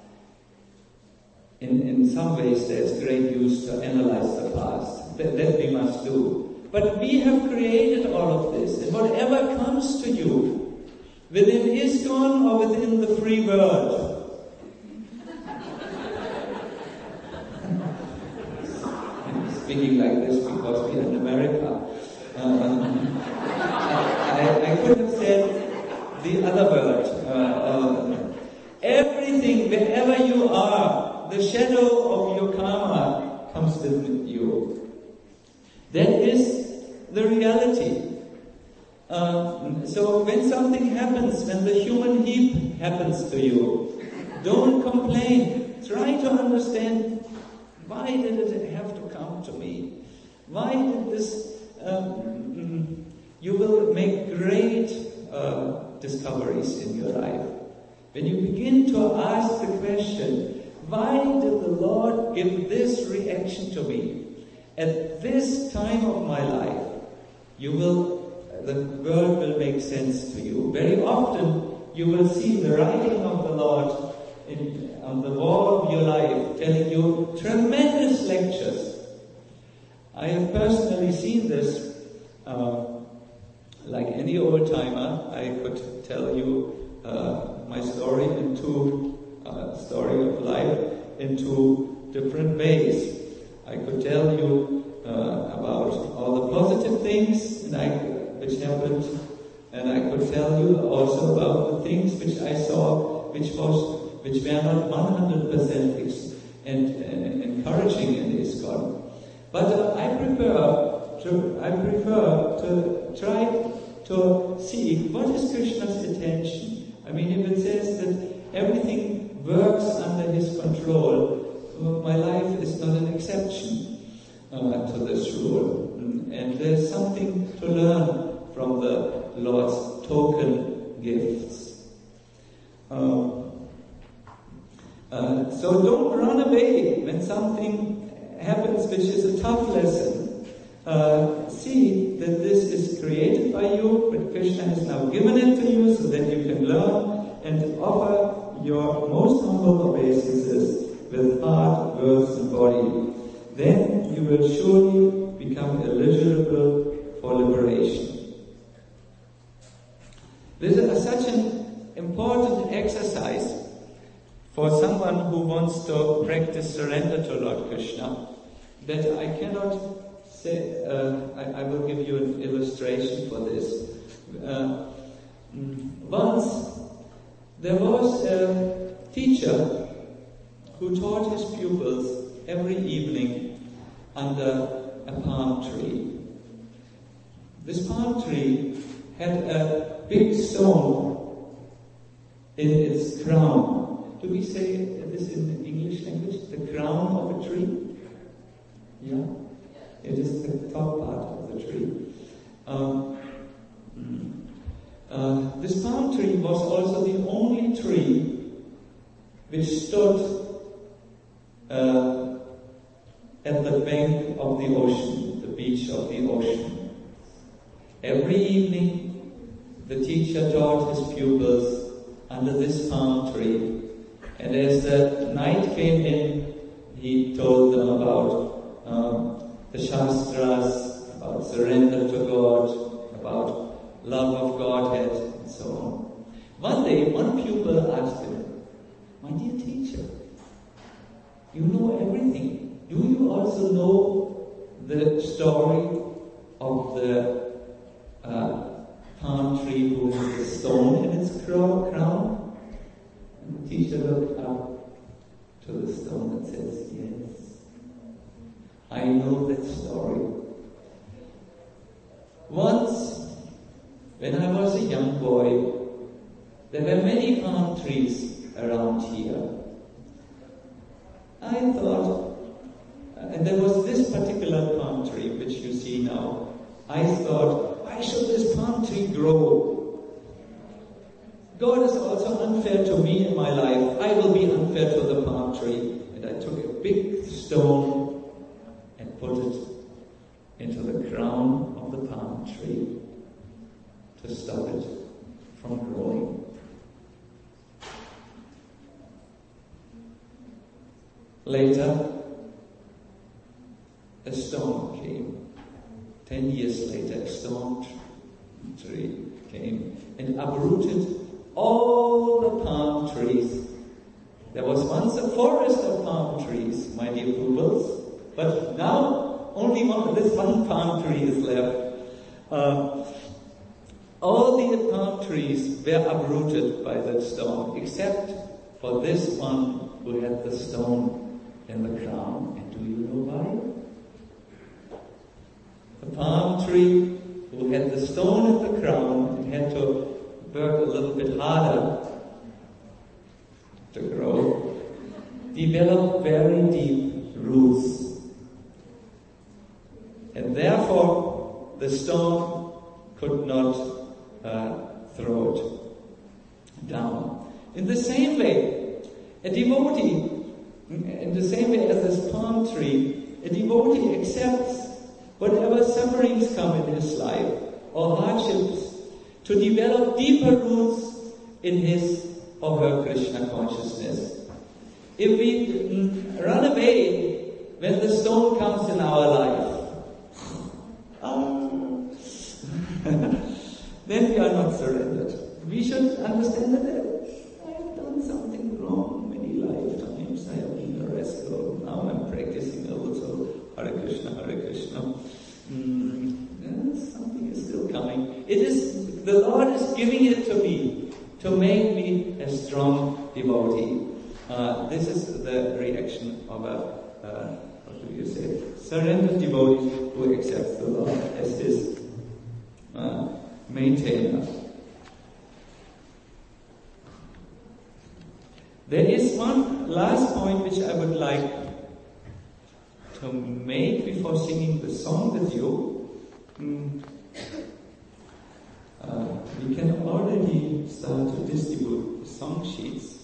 In, in some ways, there's great use to analyze the past. That, that we must do. But we have created all of this, and whatever comes to you, within ISKCON or within the free world, I'm speaking like this because we are in America. Um, I, I could have said the other word. Uh, uh, everything, wherever you are, the shadow of your karma comes with you. That is the reality. Um, so when something happens, when the human heap happens to you, don't complain. Try to understand, why did it have to come to me? Why did this... Um, you will make great uh, discoveries in your life. When you begin to ask the question, why did the Lord give this reaction to me at this time of my life? You will, the world will make sense to you. Very often you will see the writing of the Lord in, on the wall of your life, telling you tremendous lectures. I have personally seen this. Uh, like any old-timer, I could tell you uh, my story in two, uh, story of life in two different ways. I could tell you uh, about all the positive things and I, which happened, and I could tell you also about the things which I saw, which was, which were not one hundred percent ex- and, and encouraging in ISKCON. But uh, I prefer to, I prefer to try to see what is Krishna's intention. I mean, if it says that everything works under his control, well, my life is not an exception uh, to this rule. And there's something to learn from the Lord's token gifts. Um, uh, so don't run away when something happens which is a tough lesson. Uh, see that this is created by you, but Krishna has now given it to you so that you can learn and offer your most humble obeisances with heart, words and body. Then you will surely become eligible for liberation. This is such an important exercise for someone who wants to practice surrender to Lord Krishna that I cannot say, uh, I, I will give you an illustration for this. Uh, once there was a teacher who taught his pupils every evening under a palm tree. This palm tree had a big stone in its crown. Do we say this in the English language? The crown of a tree? Yeah? It is the top part of the tree. Um, uh, this palm tree was also the only tree which stood uh, at the bank of the ocean, the beach of the ocean. Every evening, the teacher taught his pupils under this palm tree, and as the night came in, he told them about um, the Shastras, about surrender to God, about love of Godhead, and so on. One day, one pupil asked him, "My dear teacher, you know everything. Do you also know the story of the uh, palm tree who has a stone in its crown?" And the teacher looked up to the stone and says, "Yes." I know that story. Once, when I was a young boy, there were many palm trees around here. I thought, and there was this particular palm tree which you see now. I thought, why should this palm tree grow? God is also unfair to me in my life. I will be unfair to the palm tree. And I took a big stone and put it into the crown of the palm tree to stop it from growing. Later, a storm came. Ten years later, a storm tree came and uprooted all the palm trees. There was once a forest of palm trees, my dear pupils, but now only one, this one palm tree is left. Uh, all the palm trees were uprooted by that storm, except for this one who had the stone in the crown. And do you know why? The palm tree who had the stone in the crown and had to work a little bit harder to grow, developed very deep roots. And therefore, the stone could not uh, throw it down. In the same way, a devotee, in the same way as this palm tree, a devotee accepts whatever sufferings come in his life or hardships to develop deeper roots in his or her Krishna consciousness. If we run away when the stone comes in our life, um, then we are not surrendered. We should understand that I have done something wrong many lifetimes. I have been a rascal. Now I'm practicing also Hare Krishna, Hare Krishna. Mm, yeah, something is still coming. It is, the Lord is giving it to me to make me a strong devotee. Uh, this is the reaction of a, uh, what do you say, surrendered devotee who accepts the Lord as his uh, maintainer. There is one last point which I would like to make before singing the song with you. Mm. Uh, we can already start to distribute the song sheets.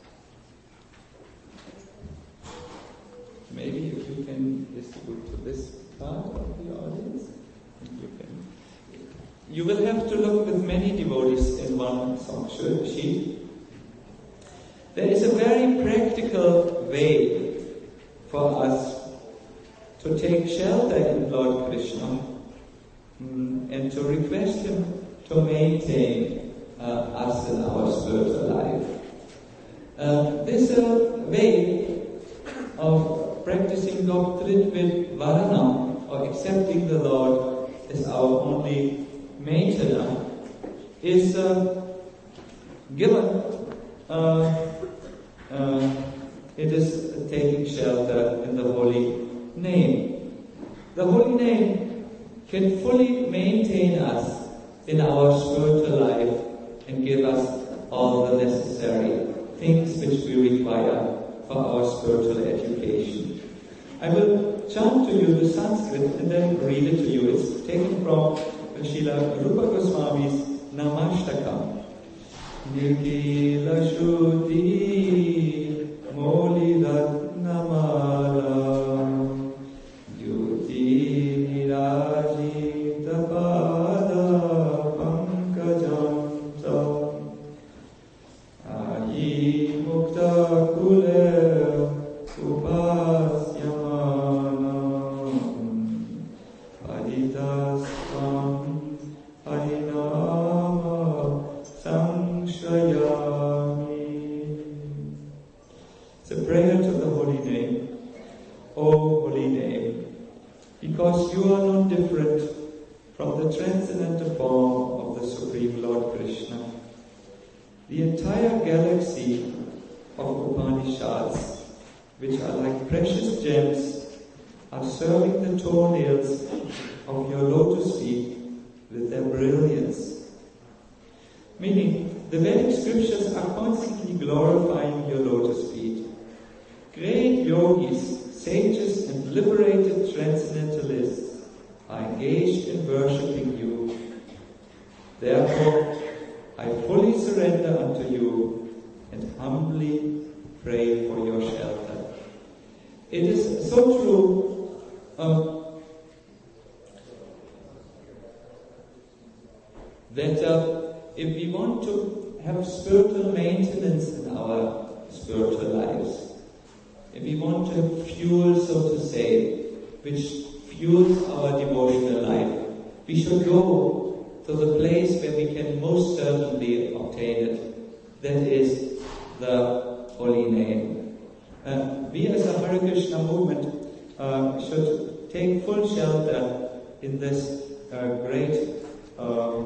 Maybe if you can distribute to this part of the audience, you can. You will have to look with many devotees in one song sheet. There is a very practical way for us to take shelter in Lord Krishna mm, and to request Him to maintain uh, us in our spiritual life. Uh, this is a way of practicing doctrine with Varanam, or accepting the Lord as our only maintainer, is uh, given, uh, uh, it is taking shelter in the holy name. The holy name can fully maintain us in our spiritual life and give us all the necessary things which we require for our spiritual education. I will chant to you the Sanskrit and then read it to you. It's taken from Srila Rupa Goswami's Namastakam. Nikila Shuddhi Moli Ratnamala Yuti Nirajita Pada Pankajam Tam Adi Mukta Kule Upasyamana Aditas Tam Harinama Samshayami. It's a prayer to the holy name. O holy name, because you are not different from the transcendental form of the Supreme Lord Krishna. The entire galaxy of Upanishads, which are like precious gems are serving the toenails of your lotus feet with their brilliance. Meaning, the Vedic scriptures are constantly glorifying your lotus feet. Great yogis, sages, and liberated transcendentalists are engaged in worshipping you. Therefore, I fully surrender unto you and humbly pray for your shelter. It is so true um, that uh, if we want to have spiritual maintenance in our spiritual lives, if we want to have fuel, so to say, which fuels our devotional life, we should go to the place where we can most certainly obtain it. That is the Holy Name. Uh, we as a Hare Krishna movement uh, should take full shelter in this uh, great uh,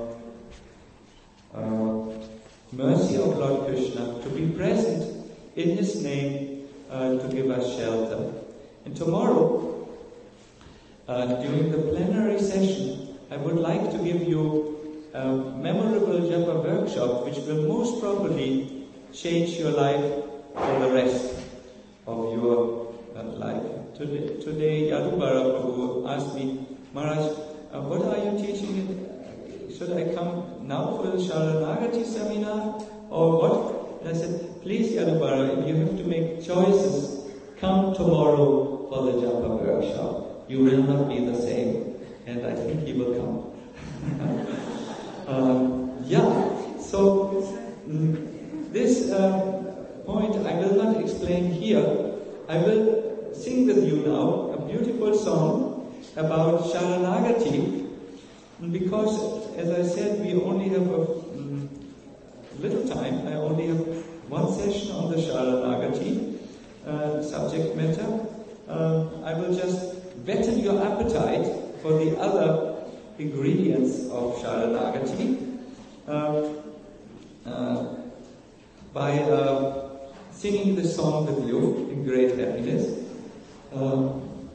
uh, mercy of Lord Krishna to be present in His name uh, to give us shelter. And tomorrow, uh, during the plenary session, I would like to give you a memorable japa workshop which will most probably change your life for the rest of your uh, life. Today, today Yadubara Prabhu asked me, Maharaj, uh, what are you teaching? Should I come now for the Sharanagati seminar or what? And I said, please Yadubara, if you have to make choices, come tomorrow for the japa workshop. You will not be the same. And I think he will come. um, yeah, so mm, this uh, point I will not explain here. I will sing with you now a beautiful song about Sharanagati, because, as I said, we only have a mm, little time. I only have one session on the Sharanagati uh, subject matter. Uh, I will just whet your appetite for the other ingredients of Sharanagati uh, uh, by uh, singing the song with you in great happiness. Uh,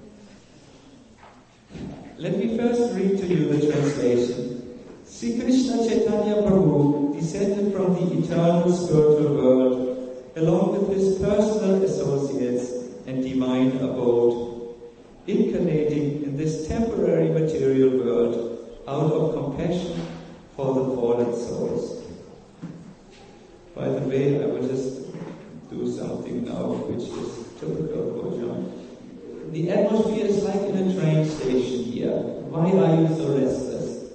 let me first read to you the translation. Sri Krishna Chaitanya Prabhu descended from the eternal spiritual world along with his personal associates and divine abode, incarnating in this temporary material world out of compassion for the fallen souls. By the way, I will just do something now which is typical for John. The atmosphere is like in a train station here. Why are you so restless?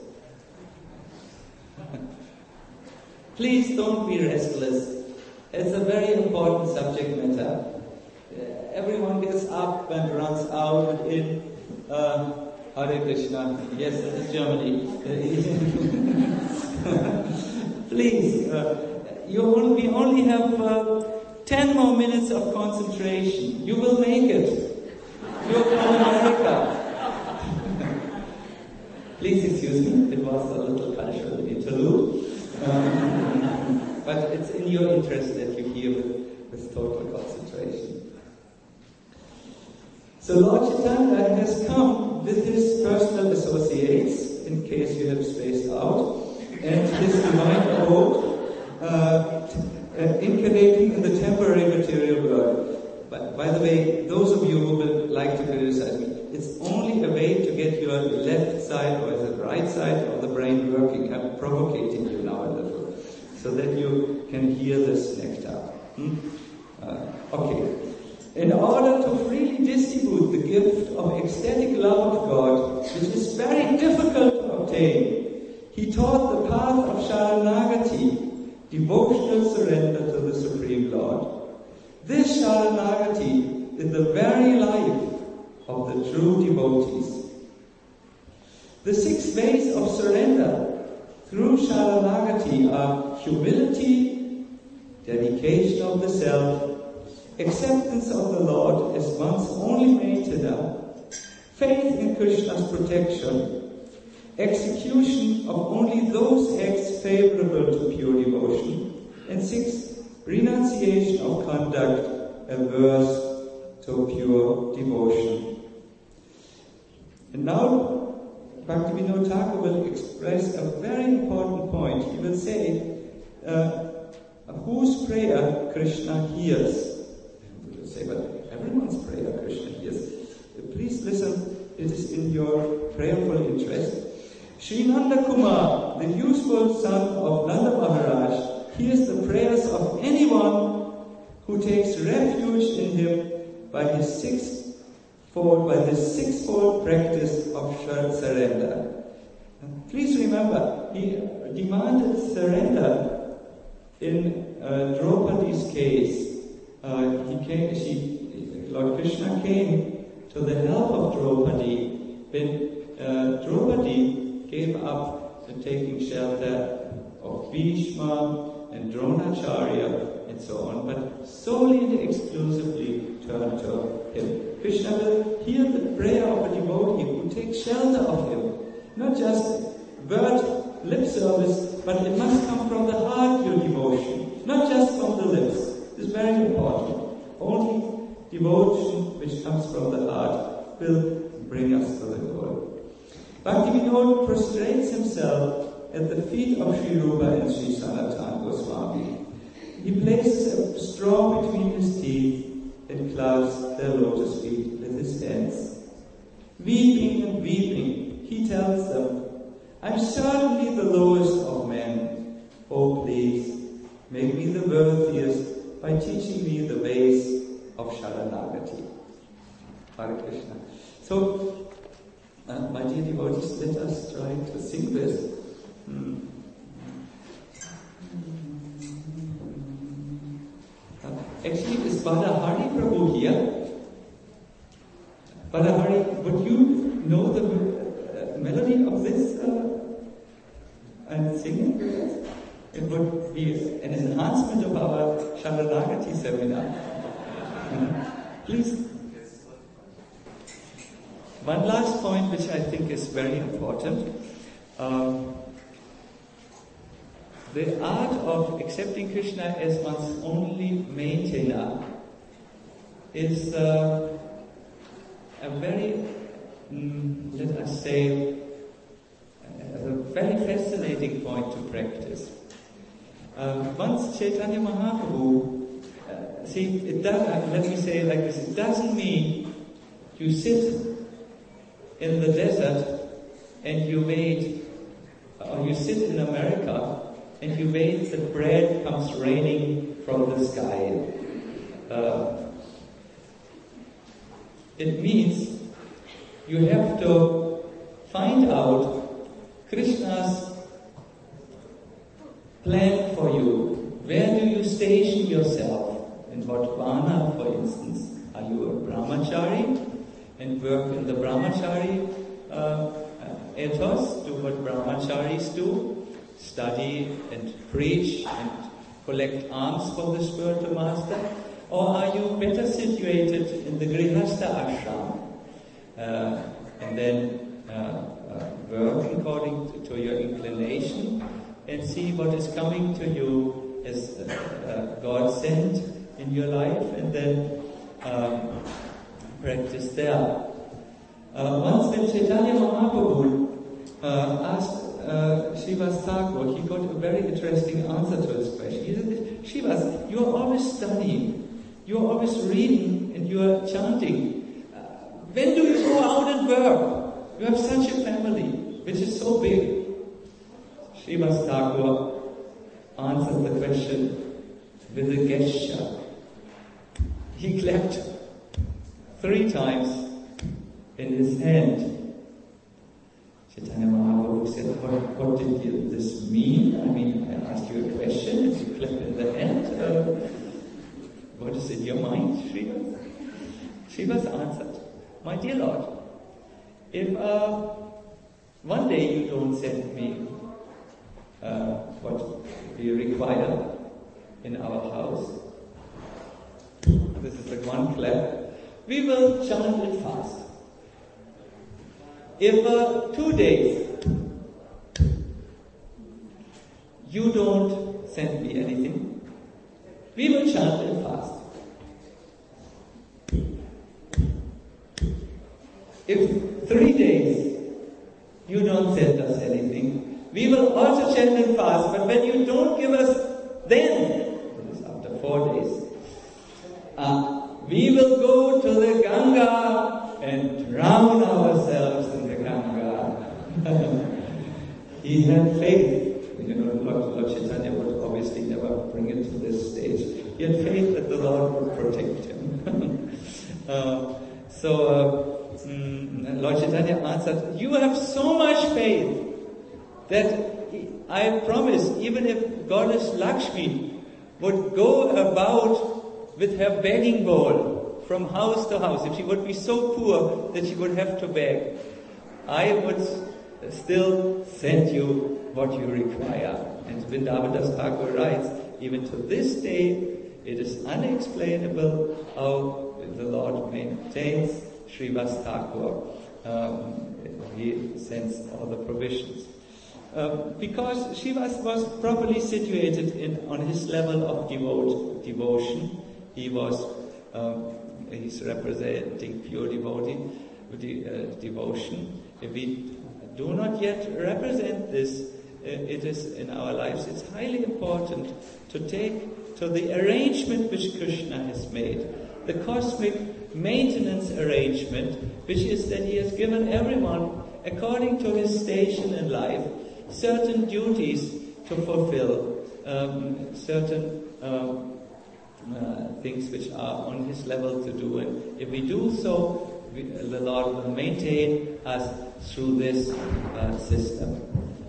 Please don't be restless. It's a very important subject matter. Everyone gets up and runs out and in. Uh, Hare Krishna. Yes, this is Germany. Please, uh, you only, we only have uh, ten more minutes of concentration. You will make it. You're from America. Please excuse me. It was a little cultural interlude. Um, but it's in your interest that you hear with, with total concentration. So Lord Chaitanya has come with his personal associates, in case you have spaced out, and his divine abode, uh, uh, incarnating in the temporary material world. But by the way, those of you who would like to criticize me, it's only a way to get your left side or the right side of the brain working. I'm provocating you now a little, so that you can hear this nectar. Hmm? Uh, okay. In order to freely distribute the gift of ecstatic love of God, which is very difficult to obtain, he taught the path of Sharanagati, devotional surrender to the Supreme Lord. This Sharanagati is the very life of the true devotees. The six ways of surrender through Sharanagati are humility, dedication of the self, acceptance of the Lord as one's only maintainer, faith in Krishna's protection, execution of only those acts favorable to pure devotion, and six, renunciation of conduct averse to pure devotion. And now, Bhaktivinoda Thakur will express a very important point. He will say, uh, whose prayer Krishna hears? We will say, but everyone's prayer Krishna hears. Please listen, it is in your prayerful interest. Sri Nanda Kumar, the useful son of Nanda Maharaj, hears the prayers of anyone who takes refuge in him by his sixfold, by the sixfold practice of surrender. Please remember, he demanded surrender in uh, Draupadi's case. Uh, he came, she, Lord Krishna came to the help of Draupadi when uh, Draupadi gave up to taking shelter of Bhishma and Dronacharya and so on, but solely and exclusively turned to him. Krishna will hear the prayer of a devotee who takes shelter of him. Not just word, lip service, but it must come from the heart, your devotion, not just from the lips. This is very important. Only devotion which comes from the heart will bring us to the goal. Bhaktivinoda prostrates himself at the feet of Sri Rupa and Sri Sanatana Goswami. He places a straw between his teeth and clasps their lotus feet with his hands. Weeping and weeping, he tells them, I'm certainly the lowest of men. Oh, please, make me the worthiest by teaching me the ways of Sharanagati. Hare Krishna. So, uh, my dear devotees, let us try to sing this. Hmm. Uh, actually, is Badahari Prabhu here? Badahari, would you know the uh, melody of this uh, and sing it with us? It would be an enhancement of our Sharanagati seminar. Hmm. Please. One last point which I think is very important. Um, the art of accepting Krishna as one's only maintainer is uh, a very, mm, let us say, a very fascinating point to practice. Uh, once Chaitanya Mahaprabhu, uh, see, it does, uh, let me say it like this, it doesn't mean you sit in the desert and you wait, or you sit in America and you wait that bread comes raining from the sky. Uh, it means you have to find out Krishna's plan for you. Where do you station yourself? In what vana, for instance? Are you a brahmachari and work in the brahmachari uh, ethos? Do what brahmacharis do? Study and preach and collect alms for the spiritual master? Or are you better situated in the grihastha ashram uh, and then uh, uh, work according to, to your inclination and see what is coming to you as uh, uh, God sent in your life, and then um, practice there. Uh, once when Chaitanya Mahaprabhu uh, asked uh, Srivas Thakur, he got a very interesting answer to his question. He said, Srivas, you are always studying, you are always reading, and you are chanting. Uh, when do you go out and work? You have such a family, which is so big. Srivas Thakur answered the question with a gesture. He clapped three times in his hand. Chaitanya Mahaprabhu said, what, what did you, this mean? I mean, I asked you a question and you clapped in the hand. Uh, what is in your mind, Srivas? Srivas answered, my dear Lord, if uh, one day you don't send me uh, what we require in our house, this is like one clap, we will chant it fast. If uh, two days you don't send me anything, we will chant it fast. If three days also chant and fast, but when you don't give us then, it is after four days, uh, we will go to the Ganga and drown ourselves in the Ganga. He had faith. You know, Lord, Lord Chaitanya would obviously never bring it to this stage. He had faith that the Lord would protect him. uh, so, uh, mm, Lord Chaitanya answered, you have so much faith that I promise, even if Goddess Lakshmi would go about with her begging bowl from house to house, if she would be so poor that she would have to beg, I would still send you what you require. And Vrindavan Thakur writes, even to this day, it is unexplainable how the Lord maintains Srivas Thakur. Um, he sends all the provisions. Um, because Srivas was properly situated in, on his level of devote, devotion. He was, um, he's representing pure devotee, de, uh, devotion. If we do not yet represent this, uh, it is in our lives, it's highly important to take to the arrangement which Krishna has made, the cosmic maintenance arrangement, which is that he has given everyone, according to his station in life, certain duties to fulfill, um, certain um, uh, things which are on his level to do. And if we do so, we, the Lord will maintain us through this uh, system.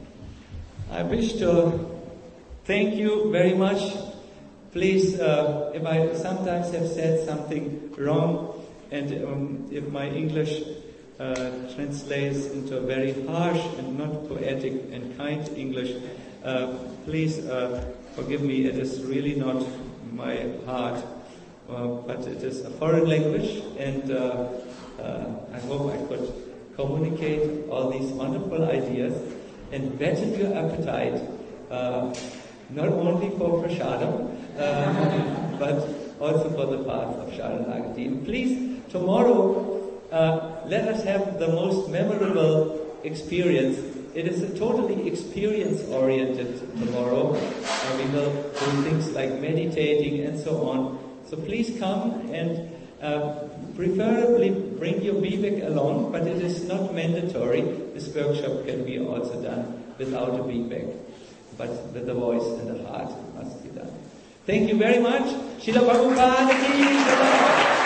I wish to thank you very much. Please, uh, if I sometimes have said something wrong, and um, if my English uh, translates into a very harsh and not poetic and kind English, uh, please uh, forgive me. It is really not my heart, uh, but it is a foreign language, and uh, uh, I hope I could communicate all these wonderful ideas and whetted your appetite, uh, not only for prasadam, uh, but also for the path of Sharanagati. And please, tomorrow, uh, let us have the most memorable experience. It is a totally experience-oriented tomorrow. Uh, we will do things like meditating and so on. So please come and uh, preferably bring your Vivek along, but it is not mandatory. This workshop can be also done without a Vivek, but with the voice and the heart it must be done. Thank you very much. Srila Prabhupada ki jai.